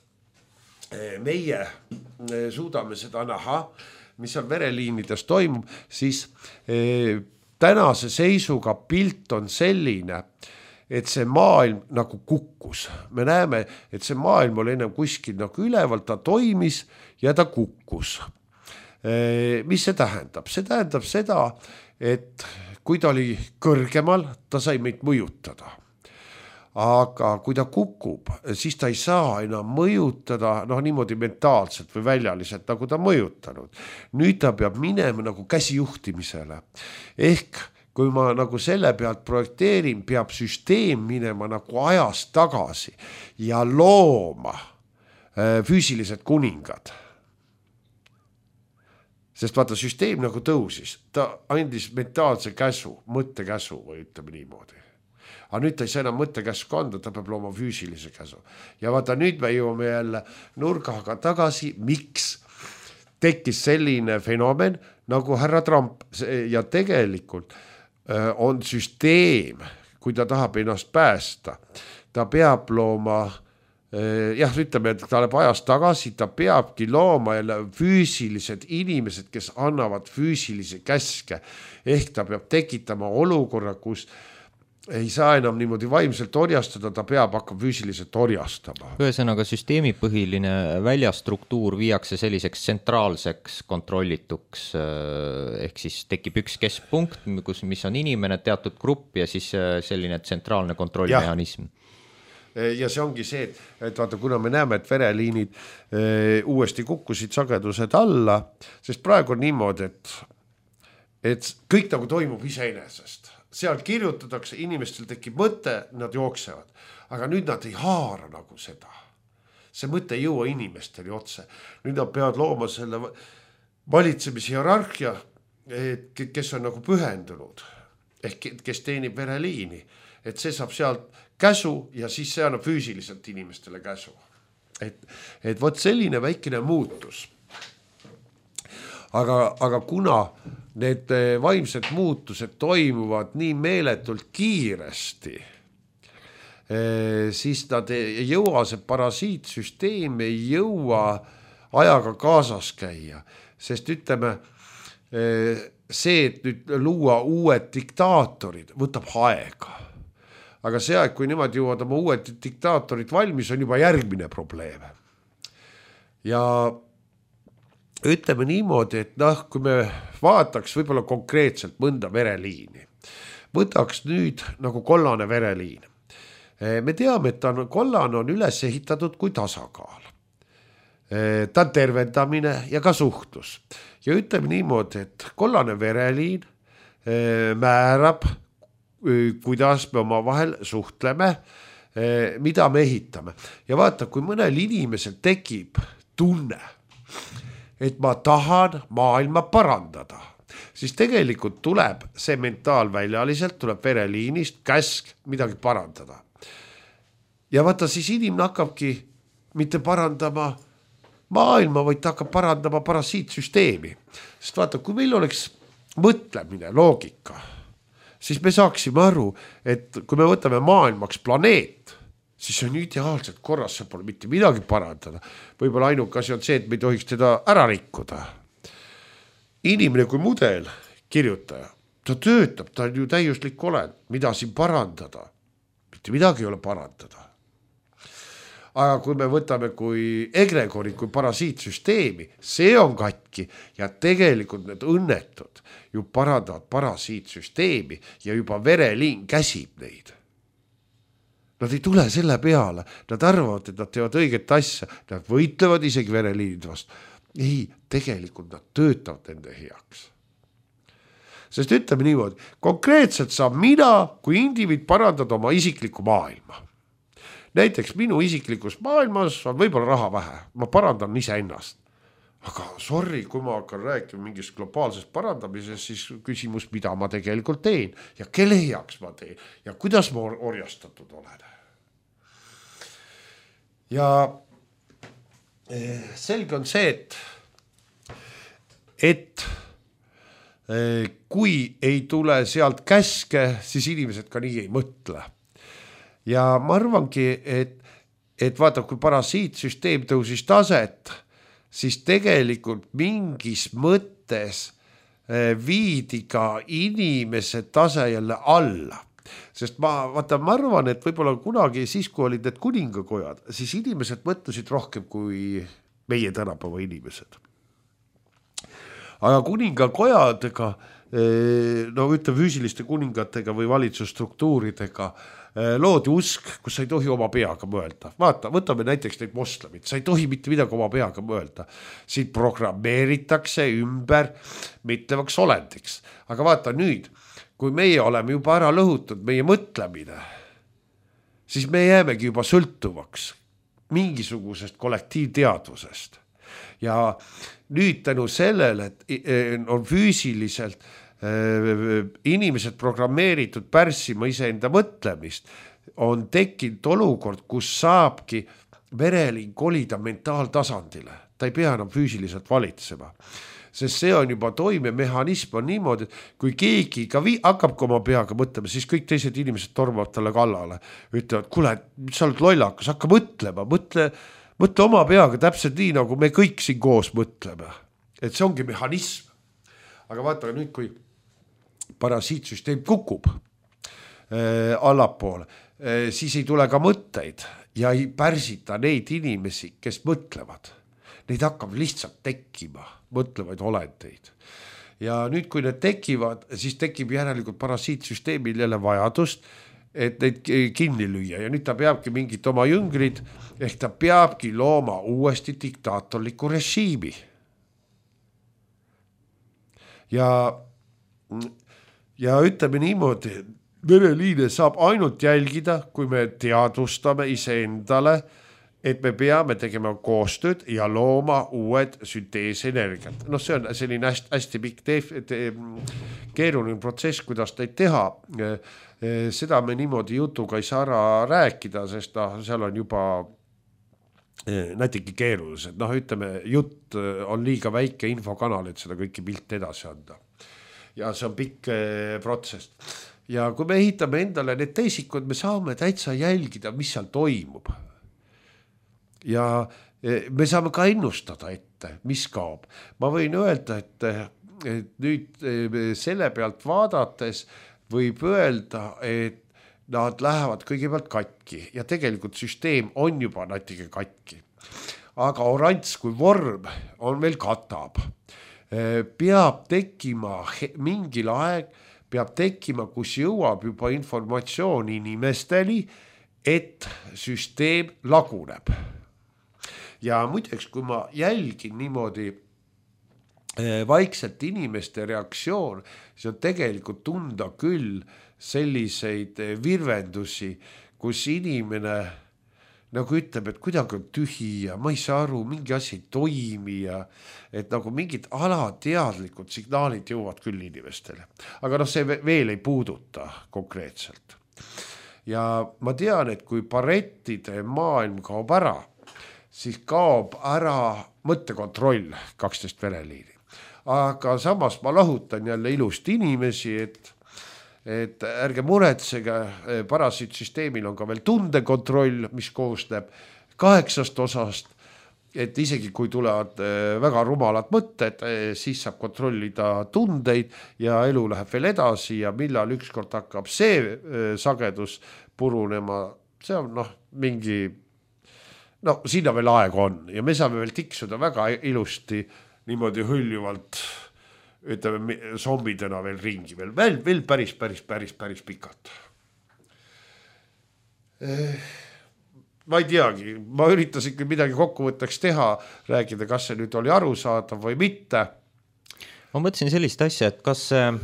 meie suudame seda näha, mis seal vereliinides toimub, siis tänase seisuga pilt on selline, et see maailm nagu kukkus. Me näeme, et see maailm oli ennem kuskil nagu üleval, ta toimis ja ta kukkus. Mis see tähendab? See tähendab seda, et kui ta oli kõrgemal, ta sai meid mõjutada. Aga kui ta kukub, siis ta ei saa enam mõjutada niimoodi mentaalselt või väljaliselt, nagu ta mõjutanud. Nüüd ta peab minema nagu käsijuhtimisele. Ehk kui ma nagu selle pealt projekteerin, peab süsteem minema nagu ajas tagasi ja looma füüsilised kuningad. Sest vaata, süsteem nagu tõusis, ta andis mentaalse käsu, mõttekäsu või ütleme niimoodi. Aga nüüd ta ei saa enam mõttekäsu kanda, ta peab looma füüsilise käsu. Ja vaata, nüüd me jõuame jälle nurgaga tagasi, miks tekkis selline fenomen nagu härra Trump ja tegelikult on süsteem, kui ta tahab ennast päästa, ta peab looma, ütleme, et ta läheb ajas tagasi, ta peabki looma jälle füüsilised inimesed, kes annavad füüsilisi käske. Ehk ta peab tekitama olukorra, kus ei saa enam niimoodi vaimselt orjastada, ta peab hakkama füüsiliselt orjastama. Ühesõnaga, süsteemipõhiline väljastruktuur viiakse selliseks tsentraalseks kontrollituks, ehk siis tekib üks keskpunkt, mis on inimene, teatud grupp ja siis selline tsentraalne kontrollmehhanism. Ja see ongi see, et vaata, kuna me näeme, et vereliinid uuesti kukkusid sagedused alla, sest praegu on niimoodi, et kõik nagu toimub iseenesest. Seal kirjutatakse, inimestel tekib mõte, nad jooksevad. Aga nüüd nad ei haara nagu seda. See mõte ei jõua inimestele otse. Nüüd nad peavad looma selle valitsemise hierarhia, kes on nagu pühendunud. Ehk kes teenib vereliini. Et see saab sealt käsu ja siis see annab füüsiliselt inimestele käsu. Et võt selline väikene muutus. Aga kuna need vaimsed muutused toimuvad nii meeletult kiiresti, siis nad ei jõua, see parasiitsüsteem ei jõua ajaga kaasas käia. Sest ütleme, see, et nüüd luua uued diktaatorid, võtab aega. Aga see aeg, kui nemad jõuavad oma uued diktaatorid valmis, on juba järgmine probleem. Ja ütleme niimoodi, et kui me vaataks võib-olla konkreetselt mõnda vereliini, võtaks nüüd nagu kollane vereliin. Me teame, et kollane on üles ehitatud kui tasakaal. Ta on tervendamine ja ka suhtlus. Ja ütleme niimoodi, et kollane vereliin määrab, kuidas me oma vahel suhtleme, mida me ehitame. Ja vaata, kui mõnel inimesel tekib tunne, et ma tahan maailma parandada, siis tegelikult tuleb see mentaalväljaliselt, tuleb vereliinist käsk midagi parandada. ja vaata siis inimene hakkabki mitte parandama maailma, vaid ta hakkab parandama parasiitsüsteemi. Sest vaata, kui meil oleks mõtlemine, loogika, siis me saaksime aru, et kui me võtame maailmaks planeet, siis see on ideaalselt korras, see pole mitte midagi parandada. Võib-olla ainuke asi on see, et me ei tohiks teda ära rikkuda. Inimene kui mudel, kirjutaja, ta töötab, ta on ju täiuslik olend, mida siin parandada. Mitte midagi ei ole parandada. Aga kui me võtame kui egregori, kui parasiitsüsteemi, see on katki ja tegelikult need õnnetud ju parandavad parasiitsüsteemi ja juba vereliin käsib neid. Nad ei tule selle peale, nad arvavad, et nad teevad õiget asja, nad võitlevad isegi vereliinid vastu. Ei, tegelikult nad töötavad nende heaks. Sest ütleme niimoodi, konkreetselt saab mina kui indiviid parandada oma isiklikku maailma. Näiteks minu isiklikus maailmas on võib-olla raha vähe, ma parandan ise ennast. Aga sorry, kui ma hakkan rääkima mingist globaalsest parandamisest, siis küsimus, mida ma tegelikult teen ja kelle heaks ma teen ja kuidas ma orjastatud olen. Ja selge on see, et kui ei tule sealt käske, siis inimesed ka nii ei mõtle. Ja ma arvangi, et vaata, kui parasiitsüsteem tõusis taset, siis tegelikult mingis mõttes viidi ka inimese tase jälle alla. Sest ma arvan, et võib-olla kunagi siis, kui olid need kuningakojad, siis inimesed mõtlesid rohkem kui meie tänapäeva inimesed. Aga kuningakojadega, no ütleme füüsiliste kuningatega või valitsusstruktuuridega loodi usk, kus sa ei tohi oma peaga mõelda. Vaata, võtame näiteks neid moslemid, sa ei tohi mitte midagi oma peaga mõelda. Siin programmeeritakse ümber mitlevaks olendiks. Aga vaata nüüd, kui meie oleme juba ära lõhutud meie mõtlemine, siis me jäämegi juba sõltuvaks mingisugusest kollektiivteadvusest. Ja nüüd tänu sellele, et on füüsiliselt inimesed programmeeritud pärssima iseenda mõtlemist, on tekkinud olukord, kus saabki vereliin kolida mentaaltasandile. Ta ei pea enam füüsiliselt valitsema. Sest see on juba toimemehhanism on niimoodi, et kui keegi ka hakkab oma peaga mõtlema, siis kõik teised inimesed tormavad talle kallale. Ütlevad, kuule, sa oled lollakas, hakka mõtlema, mõtle oma peaga täpselt nii, nagu me kõik siin koos mõtleme. Et see ongi mehhanism. Aga vaata nüüd, kui parasiitsüsteem kukub allapoole, siis ei tule ka mõtteid ja ei pärsita neid inimesi, kes mõtlevad. Neid hakkab lihtsalt tekkima, mõtlevaid olendeid. Ja nüüd, kui need tekivad, siis tekib järelikult parasiitsüsteemil jälle vajadust, et neid kinni lüüa. Ja nüüd ta peabki mingit oma jüngrid, ehk ta peabki looma uuesti diktaatorliku režiimi. Ja ütleme niimoodi, vereliine saab ainult jälgida, kui me teadvustame iseendale, et me peame tegema koostööd ja looma uued sünteesenergiat. No see on selline hästi pikk keeruline protsess, kuidas neid teha. Seda me niimoodi jutuga ei saa ära rääkida, sest seal on juba näitegi keerulised. Ütleme, jutt on liiga väike infokanal, et seda kõiki pilt edasi anda. Ja see on pikk protsess. Ja kui me ehitame endale need teisikud, me saame täitsa jälgida, mis seal toimub. Ja me saame ka ennustada ette, mis kaob. Ma võin öelda, et nüüd selle pealt vaadates võib öelda, et nad lähevad kõigepealt katki ja tegelikult süsteem on juba natuke katki. Aga oranž kui vorm on veel katab. Peab tekkima mingil aeg, peab tekkima, kus jõuab juba informatsioon inimesteni, et süsteem laguneb. Ja muideks, kui ma jälgin niimoodi vaikselt inimeste reaktsioon, siis on tegelikult tunda küll selliseid virvendusi, kus inimene nagu ütleb, et kuidagi on tühi ja ma ei saa aru, mingi asi ei toimi ja et nagu mingid alateadlikud signaalid jõuavad küll inimestele. Aga see veel ei puuduta konkreetselt. ja ma tean, et kui barettide maailm kaob ära, siis kaob ära mõttekontroll 12 vereliini. Aga samas ma lahutan jälle ilusti inimesi, et ärge muretsege, parasiitsüsteemil on ka veel tundekontroll, mis koosneb 8 osast, et isegi kui tulevad väga rumalad mõtted, siis saab kontrollida tundeid ja elu läheb veel edasi ja millal ükskord hakkab see sagedus purunema, see on mingi, sinna veel aeg on ja me saame veel tiksuda väga ilusti niimoodi hõljuvalt, ütleme zombidena veel ringi, veel päris pikalt. Ma ei teagi, ma üritasin küll midagi kokkuvõtteks teha, rääkida, kas see nüüd oli arusaadav või mitte. Ma mõtlesin sellist asja, et kas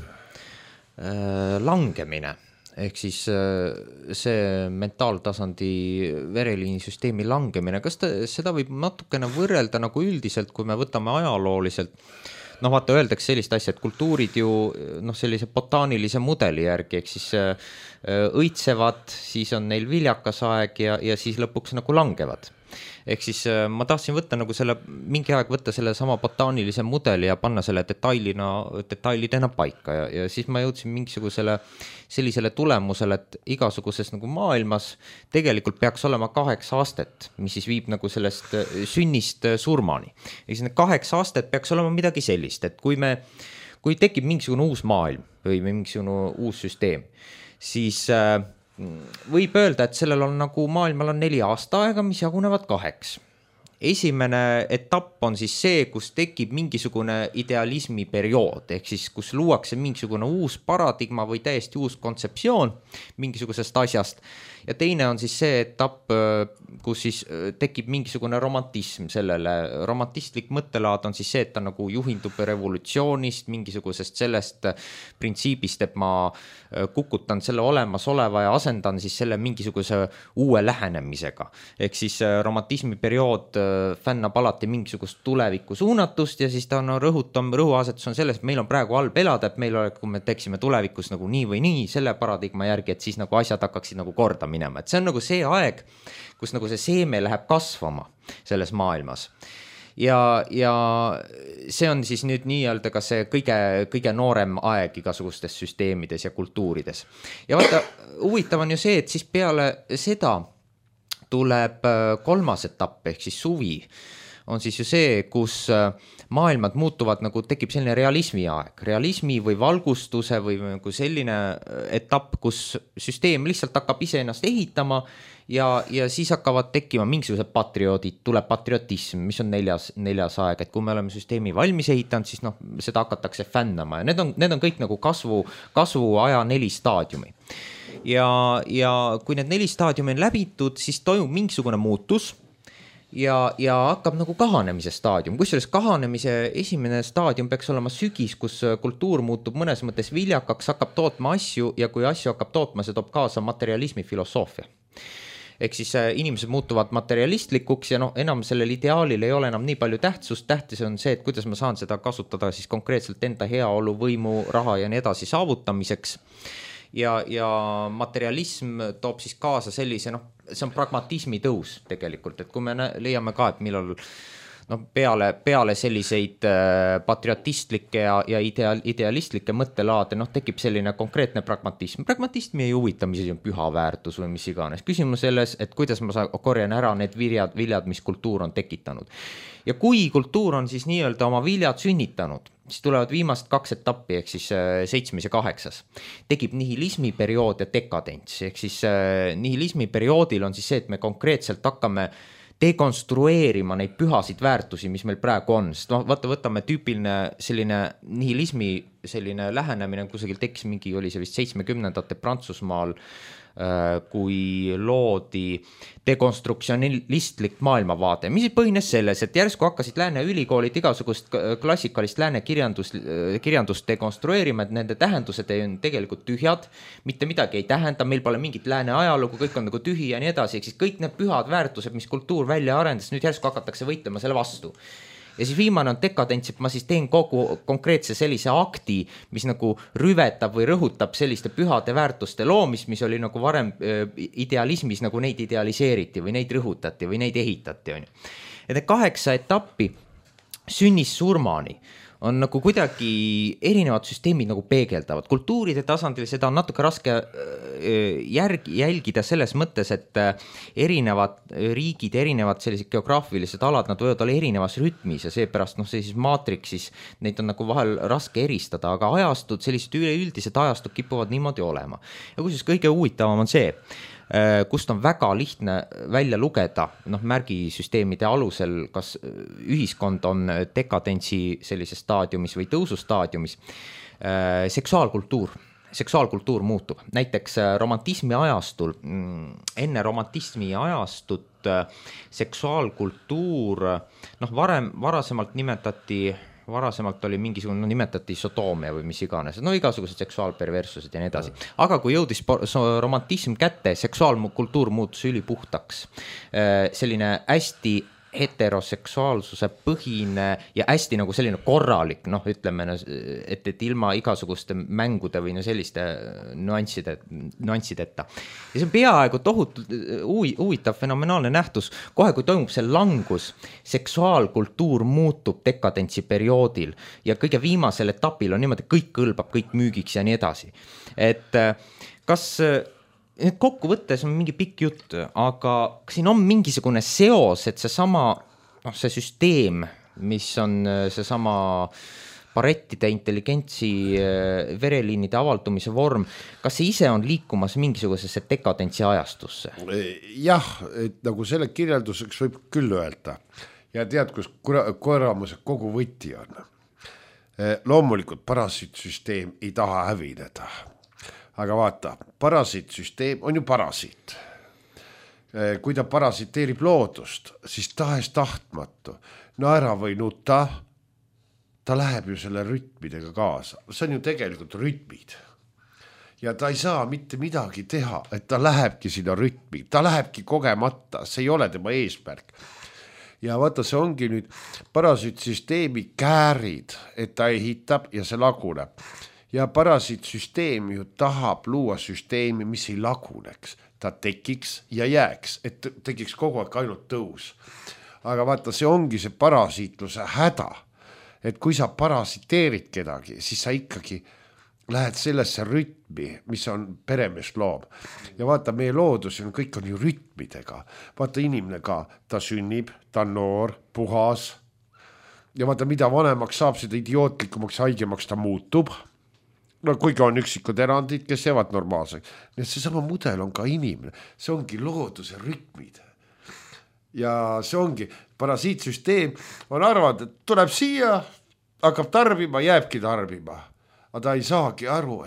langemine, ehk siis see mentaaltasandi vereliinisüsteemi langemine, kas seda võib natukene võrrelda nagu üldiselt, kui me võtame ajalooliselt? Vaata, öeldakse sellist asja, et kultuurid ju sellise botaanilise mudeli järgi, ehk siis õitsevad, siis on neil viljakas aeg ja siis lõpuks nagu langevad. Ehk siis ma tahtsin võtta nagu mingi aeg võtta selle sama botaanilise mudeli ja panna selle detailidena paika ja siis ma jõudsin mingisugusele sellisele tulemusele, et igasuguses nagu maailmas tegelikult peaks olema 8 aastet, mis siis viib nagu sellest sünnist surmani. Ehk siis need 8 aastet peaks olema midagi sellist, et kui tekib mingisugune uus maailm või mingisugune uus süsteem, siis võib öelda, et sellel on nagu maailmal on 4 aastaaega, mis jagunevad 2. Esimene etapp on siis see, kus tekib mingisugune idealismi periood, ehk siis kus luuakse mingisugune uus paradigma või täiesti uus kontseptsioon mingisugusest asjast. Ja teine on siis see etapp, kus siis tekib mingisugune romantism sellele. Romantistlik mõttelaad on siis see, et ta nagu juhindub revolutsioonist, mingisugusest sellest printsiibist, et ma kukutan selle olemasoleva ja asendan siis selle mingisuguse uue lähenemisega. Ehk siis romantismi periood fännab alati mingisugust tuleviku suunatust ja siis ta on rõhuasetus on selles, et meil on praegu halb elada, et meil kui me teeksime tulevikus nagu nii või nii selle paradigma järgi, et siis nagu asjad hakkaksid nagu korda minema. Et see on nagu see aeg, kus nagu see seeme läheb kasvama selles maailmas. Ja see on siis nüüd nii-öelda ka see kõige noorem aeg igasugustes süsteemides ja kultuurides. Ja vaata, huvitav on ju see, et siis peale seda tuleb 3. etapp, ehk siis suvi, on siis ju see, kus maailmad muutuvad, nagu tekib selline realismi aeg, realismi või valgustuse või nagu selline etapp, kus süsteem lihtsalt hakkab ise ennast ehitama ja siis hakkavad tekkima mingisugused patrioodid, tuleb patriotism, mis on 4. aeg, et kui me oleme süsteemi valmis ehitanud, siis seda hakatakse fännama ja need on kõik nagu kasvuaja 4 staadiumi. Ja kui need 4 staadiumi on läbitud, siis toimub mingisugune muutus ja hakkab nagu kahanemise staadium. Kusjuures kahanemise esimene staadium peaks olema sügis, kus kultuur muutub mõnes mõttes viljakaks, hakkab tootma asju ja kui asju hakkab tootma, see toob kaasa materialismi filosoofia. Ehk siis inimesed muutuvad materialistlikuks ja enam sellel ideaalil ei ole enam nii palju tähtsust. Tähtis on see, et kuidas ma saan seda kasutada siis konkreetselt enda heaolu, võimu, raha ja nii edasi saavutamiseks. Ja materialism toob siis kaasa sellise, see on pragmatismi tõus tegelikult, et kui me leiame ka, et millal peale selliseid patriotistlikke ja idealistlikke mõttelaade, tekib selline konkreetne pragmatism. Pragmatismi ei huvita, mis on püha väärtus või mis iganes. Küsimus selles, et kuidas ma korjan ära need viljad, mis kultuur on tekitanud. Ja kui kultuur on siis nii-öelda oma viljad sünnitanud, siis tulevad viimast 2 etappi, ehk siis 7. ja 8. Tekib nihilismi periood ja dekadents, ehk siis nihilismi perioodil on siis see, et me konkreetselt hakkame dekonstrueerima neid pühasid väärtusi, mis meil praegu on. Sest võtame tüüpiline selline nihilismi selline lähenemine, kusagil tekkis oli see vist 70ndate Prantsusmaal, kui loodi dekonstruktsionistlik maailmavaade, mis põhines selles, et järsku hakkasid lääne ülikoolid igasugust klassikalist lääne kirjandust dekonstrueerima, et nende tähendused on tegelikult tühjad, mitte midagi ei tähenda, meil pole mingit lääne ajalugu, kõik on nagu tühi ja nii edasi, ehk siis kõik need pühad väärtused, mis kultuur välja arendas, nüüd järsku hakatakse võitlema selle vastu. ja siis viimane on dekadents, et ma siis teen kogu konkreetse sellise akti, mis nagu rüvetab või rõhutab selliste pühade väärtuste loomist, mis oli nagu varem idealismis, nagu neid idealiseeriti või neid rõhutati või neid ehitati, on ju. Ja 8 etappi sünnist surmani on nagu kuidagi erinevad süsteemid nagu peegeldavad. Kultuuride tasandil seda on natuke raske jälgida selles mõttes, et erinevad riigid, erinevad sellised geograafilised alad, nad võivad olla erinevas rütmis ja seepärast see siis maatriksis neid on nagu vahel raske eristada, aga ajastud, sellised üleüldised ajastud kipuvad niimoodi olema. Ja kusjuures kõige huvitavam on see, kust on väga lihtne välja lugeda märgisüsteemide alusel, kas ühiskond on dekadentsi sellises staadiumis või tõusustaadiumis. Seksuaalkultuur muutub. Näiteks romantismi ajastul, enne romantismi ajastut seksuaalkultuur, varasemalt oli mingisugune, nimetati sodoomia või mis iganes, igasugused seksuaalperversused ja nii edasi. Aga kui jõudis romantism kätte, seksuaalkultuur muutus ülipuhtaks. Selline hästi heteroseksuaalsuse põhine ja hästi nagu selline korralik, ütleme, et ilma igasuguste mängude või selliste nüanssideta. Ja see on peaaegu tohutult huvitav fenomenaalne nähtus. Kohe, kui toimub see langus, seksuaalkultuur muutub dekadentsi perioodil ja kõige viimasel etapil on niimoodi, kõik kõlbab, kõik müügiks ja nii edasi. Et kas kokkuvõttes on mingi pikk jutt, aga siin on mingisugune seos, et see süsteem, mis on seesama parettide intelligentsi vereliinide avaldumise vorm, kas see ise on liikumas mingisugusesse dekadentsi ajastusse? Jah, et nagu selle kirjelduseks võib küll öelda. Ja tead, kus koeramuse kogu võti on. Loomulikult parasiitsüsteem ei taha hävineda. Aga vaata, parasiitsüsteem on ju parasiit. Kui ta parasiteerib loodust, siis tahes tahtmatu. Naera või nuta, ta läheb ju selle rütmidega kaasa. See on ju tegelikult rütmid. Ja ta ei saa mitte midagi teha, et ta lähebki sinna rütmi. Ta lähebki kogemata, see ei ole tema eesmärk. Ja vaata, see ongi nüüd parasiitsüsteemi käärid, et ta ehitab ja see laguneb. Ja parasiitsüsteem ju tahab luua süsteemi, mis ei laguneks. Ta tekiks ja jääks, et tekiks kogu aeg ainult tõus. Aga vaata, see ongi see parasiitluse häda. Et kui sa parasiteerid kedagi, siis sa ikkagi lähed sellesse rütmi, mis on peremeest loom. Ja vaata, meie loodus on, kõik on ju rütmidega. Vaata, inimene ka, ta sünnib, ta on noor, puhas. Ja vaata, mida vanemaks saab, seda idiootlikumaks, haigemaks ta muutub. No kuigi on üksikud erandid, kes jäävad normaalseks. Nii et seesama mudel on ka inimene. See ongi looduse rütmid. Ja see ongi parasiitsüsteem on arvanud, et tuleb siia, hakkab tarbima, jääbki tarbima. Aga ta ei saagi aru,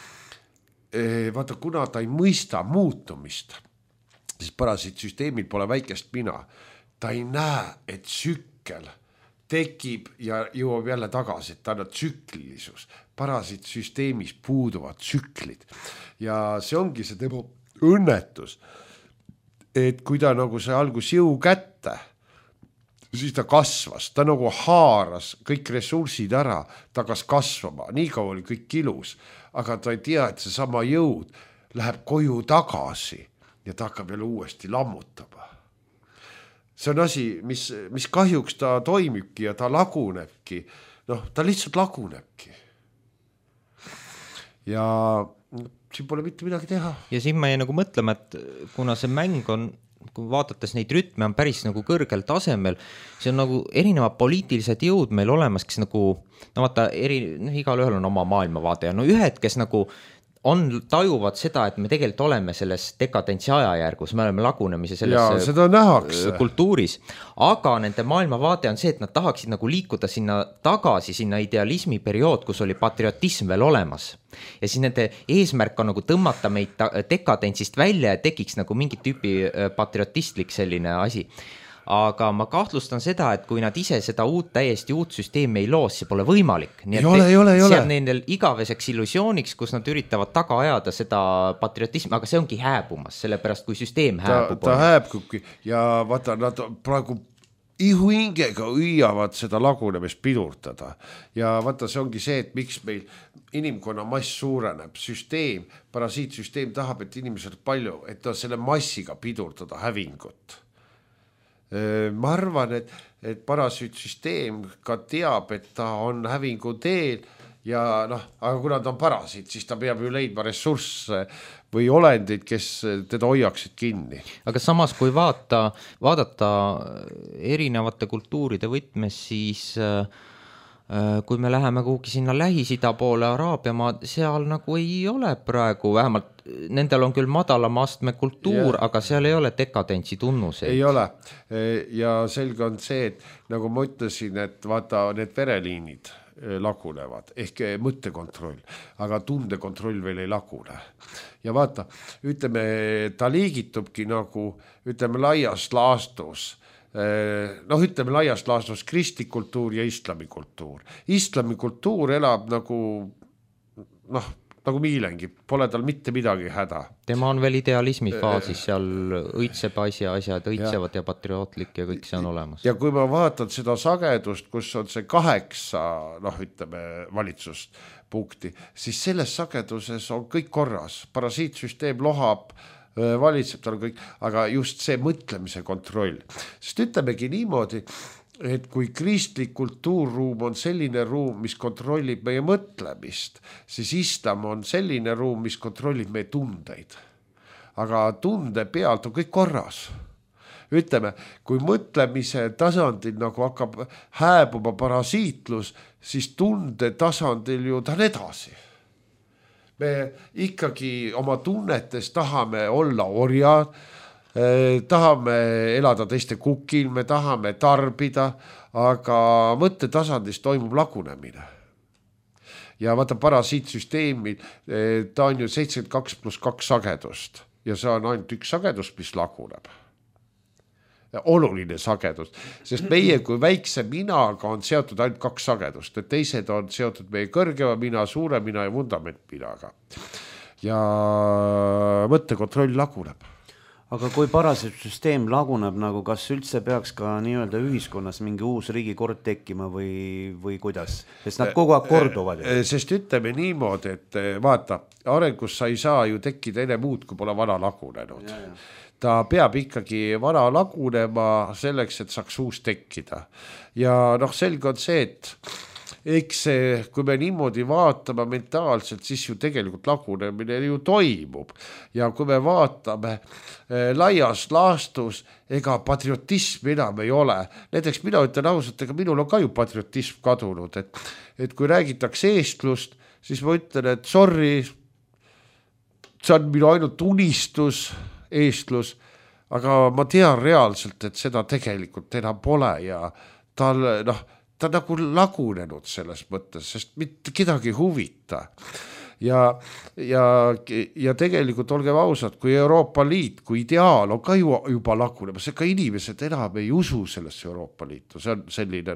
et vaata, kuna ta ei mõista muutumist, siis parasiitsüsteemil pole väikest mina. Ta ei näe, et tsükkel tekib ja jõuab jälle tagasi, et ta on tsüklilisus. Parasiitsüsteemis puuduvad tsüklid. Ja see ongi see tema õnnetus, et kui ta nagu see algus jõu kätte, siis ta kasvas, ta nagu haaras kõik ressursid ära, ta hakkas kasvama, nii kaua oli kõik ilus, aga ta ei tea, et see sama jõud läheb koju tagasi ja ta hakkab jälle uuesti lammutama. See on asi, mis kahjuks ta toimibki ja ta lagunebki, ta lihtsalt lagunebki. Ja siin pole mitte midagi teha. Ja siin ma jäi nagu mõtlema, et kuna see mäng on, kui vaadates neid rütme on päris nagu kõrgel tasemel, see on nagu erinevad poliitilised jõud meil olemas, kes nagu, vaata, igal ühel on oma maailmavaade ja ühed, kes nagu tajuvad seda, et me tegelikult oleme selles dekadentsi ajajärgus, me oleme lagunemise selles kultuuris, aga nende maailmavaade on see, et nad tahaksid nagu liikuda sinna tagasi, sinna idealismi periood, kus oli patriotism veel olemas. Ja siis nende eesmärk on nagu tõmmata meid dekadentsist välja ja tekiks nagu mingi tüüpi patriotistlik selline asi. Aga ma kahtlustan seda, et kui nad ise seda täiesti uut süsteemi ei loos, see pole võimalik. Nii et ei ole. See on nendel igaveseks illusiooniks, kus nad üritavad taga ajada seda patriotismi, aga see ongi hääbumas, sellepärast kui süsteem hääbub. Ta hääbubki ja vaata, nad praegu ihungega hüüavad seda lagunemist pidurdada. Ja vaata, see ongi see, et miks meil inimkonna mass suureneb, süsteem, parasiitsüsteem tahab, et inimesed palju, et ta selle massiga pidurdada hävingut. Ma arvan, et parasiitsüsteem ka teab, et ta on hävingu teel ja noh, aga kuna ta on parasiit, siis ta peab ju leidma ressursse või olendid, kes teda hoiaksid kinni. Aga samas, kui vaadata erinevate kultuuride võtmes, siis kui me läheme kuhugi sinna Lähis-Ida poole, Araabia maad, seal nagu ei ole praegu, vähemalt nendel on küll madalama astme kultuur, aga seal ei ole dekadentsi tunnuseid. Ei ole. Ja selge on see, et nagu ma ütlesin, et vaata need vereliinid lagunevad ehk mõttekontroll, aga tundekontroll veel ei lagune. Ja vaata, ütleme, ta liigitubki nagu, ütleme, laias laastus, ütleme laias laastus kristlikultuur ja islamikultuur. Islamikultuur elab nagu miilengi, pole tal mitte midagi häda. Tema on veel idealismi faasis, seal õitseb asjad õitsevad ja patriootlik ja kõik see on olemas. Ja kui ma vaatan seda sagedust, kus on see 8, valitsust punkti, siis selles sageduses on kõik korras. Parasiitsüsteem lohab, valitseb tal kõik, aga just see mõtlemise kontroll. Sest ütlemegi niimoodi, et kui kristlik kultuurruum on selline ruum, mis kontrollib meie mõtlemist, siis islam on selline ruum, mis kontrollib meie tundeid. Aga tunde pealt on kõik korras. Ütleme, kui mõtlemise tasandil nagu hakkab hääbuma parasiitlus, siis tunde tasandil ju ta on edasi. Me ikkagi oma tunnetes tahame olla orjad, tahame elada teiste kukil, me tahame tarbida, aga mõttetasandis toimub lagunemine. Ja vaata parasiitsüsteemil, ta on ju 72+2 sagedust ja see on ainult üks sagedus, mis laguneb. Oluline sagedus, sest meie kui väikse minaga on seotud ainult 2 sagedust, et teised on seotud meie kõrgema mina, suure mina ja vundament minaga. Ja mõttekontroll laguneb. Aga kui parasiitsüsteem laguneb, nagu kas üldse peaks ka nii-öelda ühiskonnas mingi uus riigikord tekkima või kuidas? Sest nad kogu aeg korduvad. Sest ütleme niimoodi, et vaata, arengus sa ei saa ju tekkida enne muud, kui pole vana lagunenud. Ta peab ikkagi vana lagunema selleks, et saaks uus tekkida. Ja selge on see, et eks see, kui me niimoodi vaatame mentaalselt, siis ju tegelikult lagunemine ju toimub. Ja kui me vaatame laias laastus, ega patriotism enam ei ole. Näiteks mina ütlen ausalt, ega minul on ka ju patriotism kadunud. Et kui räägitakse eestlust, siis ma ütlen, et sorry, see on minu ainult unistus, eestlus, aga ma tean reaalselt, et seda tegelikult enam pole ja tal, ta nagu lagunenud selles mõttes, sest mitte kedagi huvita. Ja tegelikult olgem ausad, kui Euroopa Liit, kui ideaal on ka juba lagunemas, ega inimesed enam ei usu sellesse Euroopa Liitu, see on selline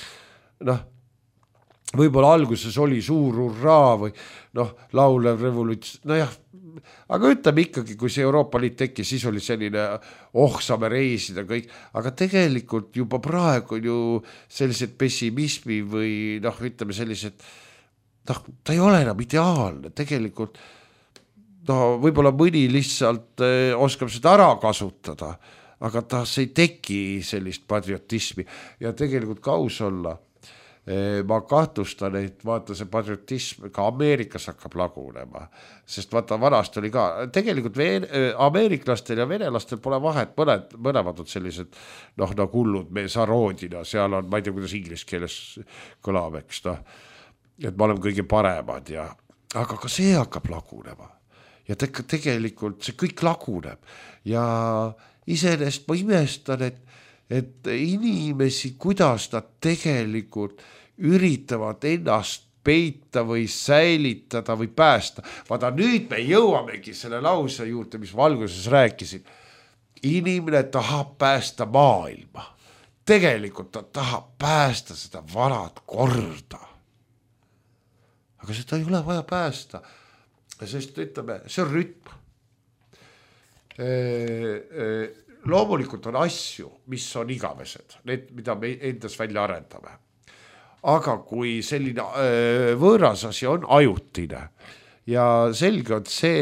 võib-olla alguses oli suur urraa või laulev revolutsioon, aga ütleme ikkagi, kui see Euroopa Liit tekkis, siis oli selline saame reisida kõik, aga tegelikult juba praegu ju sellised pessimismi või ütleme sellised, ta ei ole enam ideaalne, tegelikult võib-olla mõni lihtsalt oskab seda ära kasutada, aga see ei teki sellist patriotismi ja tegelikult ka aus olla. Ma kahtlustan, et vaata see patriotism ka Ameerikas hakkab lagunema, sest vaata vanast oli ka, tegelikult ameeriklastel ja venelastel pole vahet, mõlemad on sellised nagu hullud, me saroodina, seal on, ma ei tea, kuidas inglise keeles kõlab, eks et me oleme kõige paremad aga ka see hakkab lagunema ja tegelikult see kõik laguneb ja iseenesest ma imestan, et inimesi, kuidas nad tegelikult üritavad ennast peita või säilitada või päästa. Vaata nüüd me jõuamegi selle lause juurde, mis ma alguses rääkisin. Inimene tahab päästa maailma. Tegelikult ta tahab päästa seda vanad korda. Aga seda ei ole vaja päästa. Sest ütleme, see on rütm. loomulikult on asju, mis on igavesed, need, mida me endas välja arendame. Aga kui selline võõras asi on ajutine ja selge on see,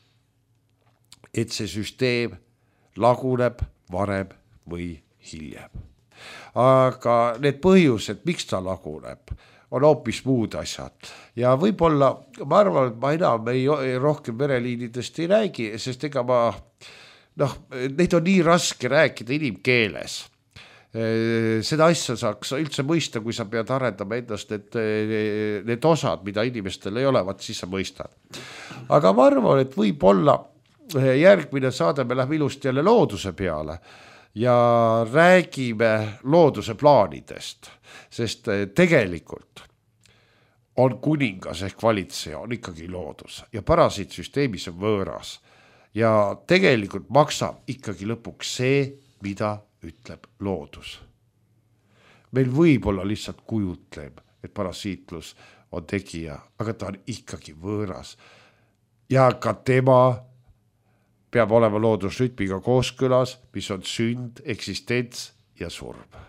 et see süsteem laguneb varem või hiljem. Aga need põhjused, miks ta laguneb, on hoopis muud asjad. Ja võib-olla, ma arvan, et ma enam rohkem vereliinidest ei räägi, sest ega neid on nii raske rääkida inimkeeles. Seda asja saaks üldse mõista, kui sa pead arendama endast need osad, mida inimestel ei ole, siis sa mõistad. Aga ma arvan, et võib-olla järgmine saade me läheme ilusti jälle looduse peale ja räägime looduse plaanidest, sest tegelikult on kuningas ehk valitseja, on ikkagi loodus ja parasiitsüsteemis on võõras ja tegelikult maksab ikkagi lõpuks see, mida ütleb loodus. Meil võib-olla lihtsalt kujutleb, et parasiitlus on tegija, aga ta on ikkagi võõras. Ja ka tema peab olema loodusrütmiga kooskõlas, mis on sünd, eksistents ja surm.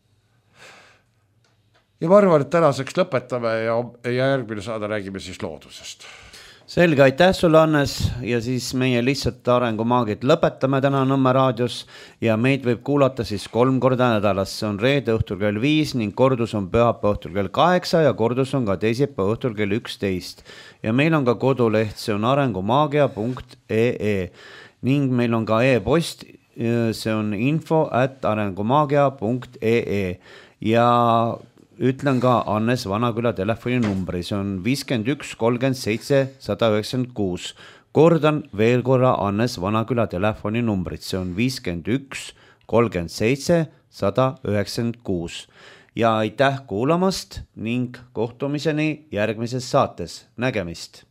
Ja ma arvan, et tänaseks lõpetame ja järgmine saade räägime siis loodusest. Selge, aitäh sulle, Hannes, ja siis meie lihtsalt arengumaagid lõpetame täna Nõmme raadios ja meid võib kuulata siis 3 korda nädalas. See on reede õhtul kell 5 ning kordus on pühapäeva õhtul kell 8 ja kordus on ka teisipäeva õhtul kell 11. Ja meil on ka koduleht, see on arengumaagia.ee ning meil on ka e-post, see on info@arengumaagia.ee ja ütlen ka Hannes Vanaküla telefoninumbri, see on 51 37 196. Kordan veel korra Hannes Vanaküla telefoninumbrit, see on 51 37 196. Ja aitäh kuulamast ning kohtumiseni järgmises saates. Nägemist!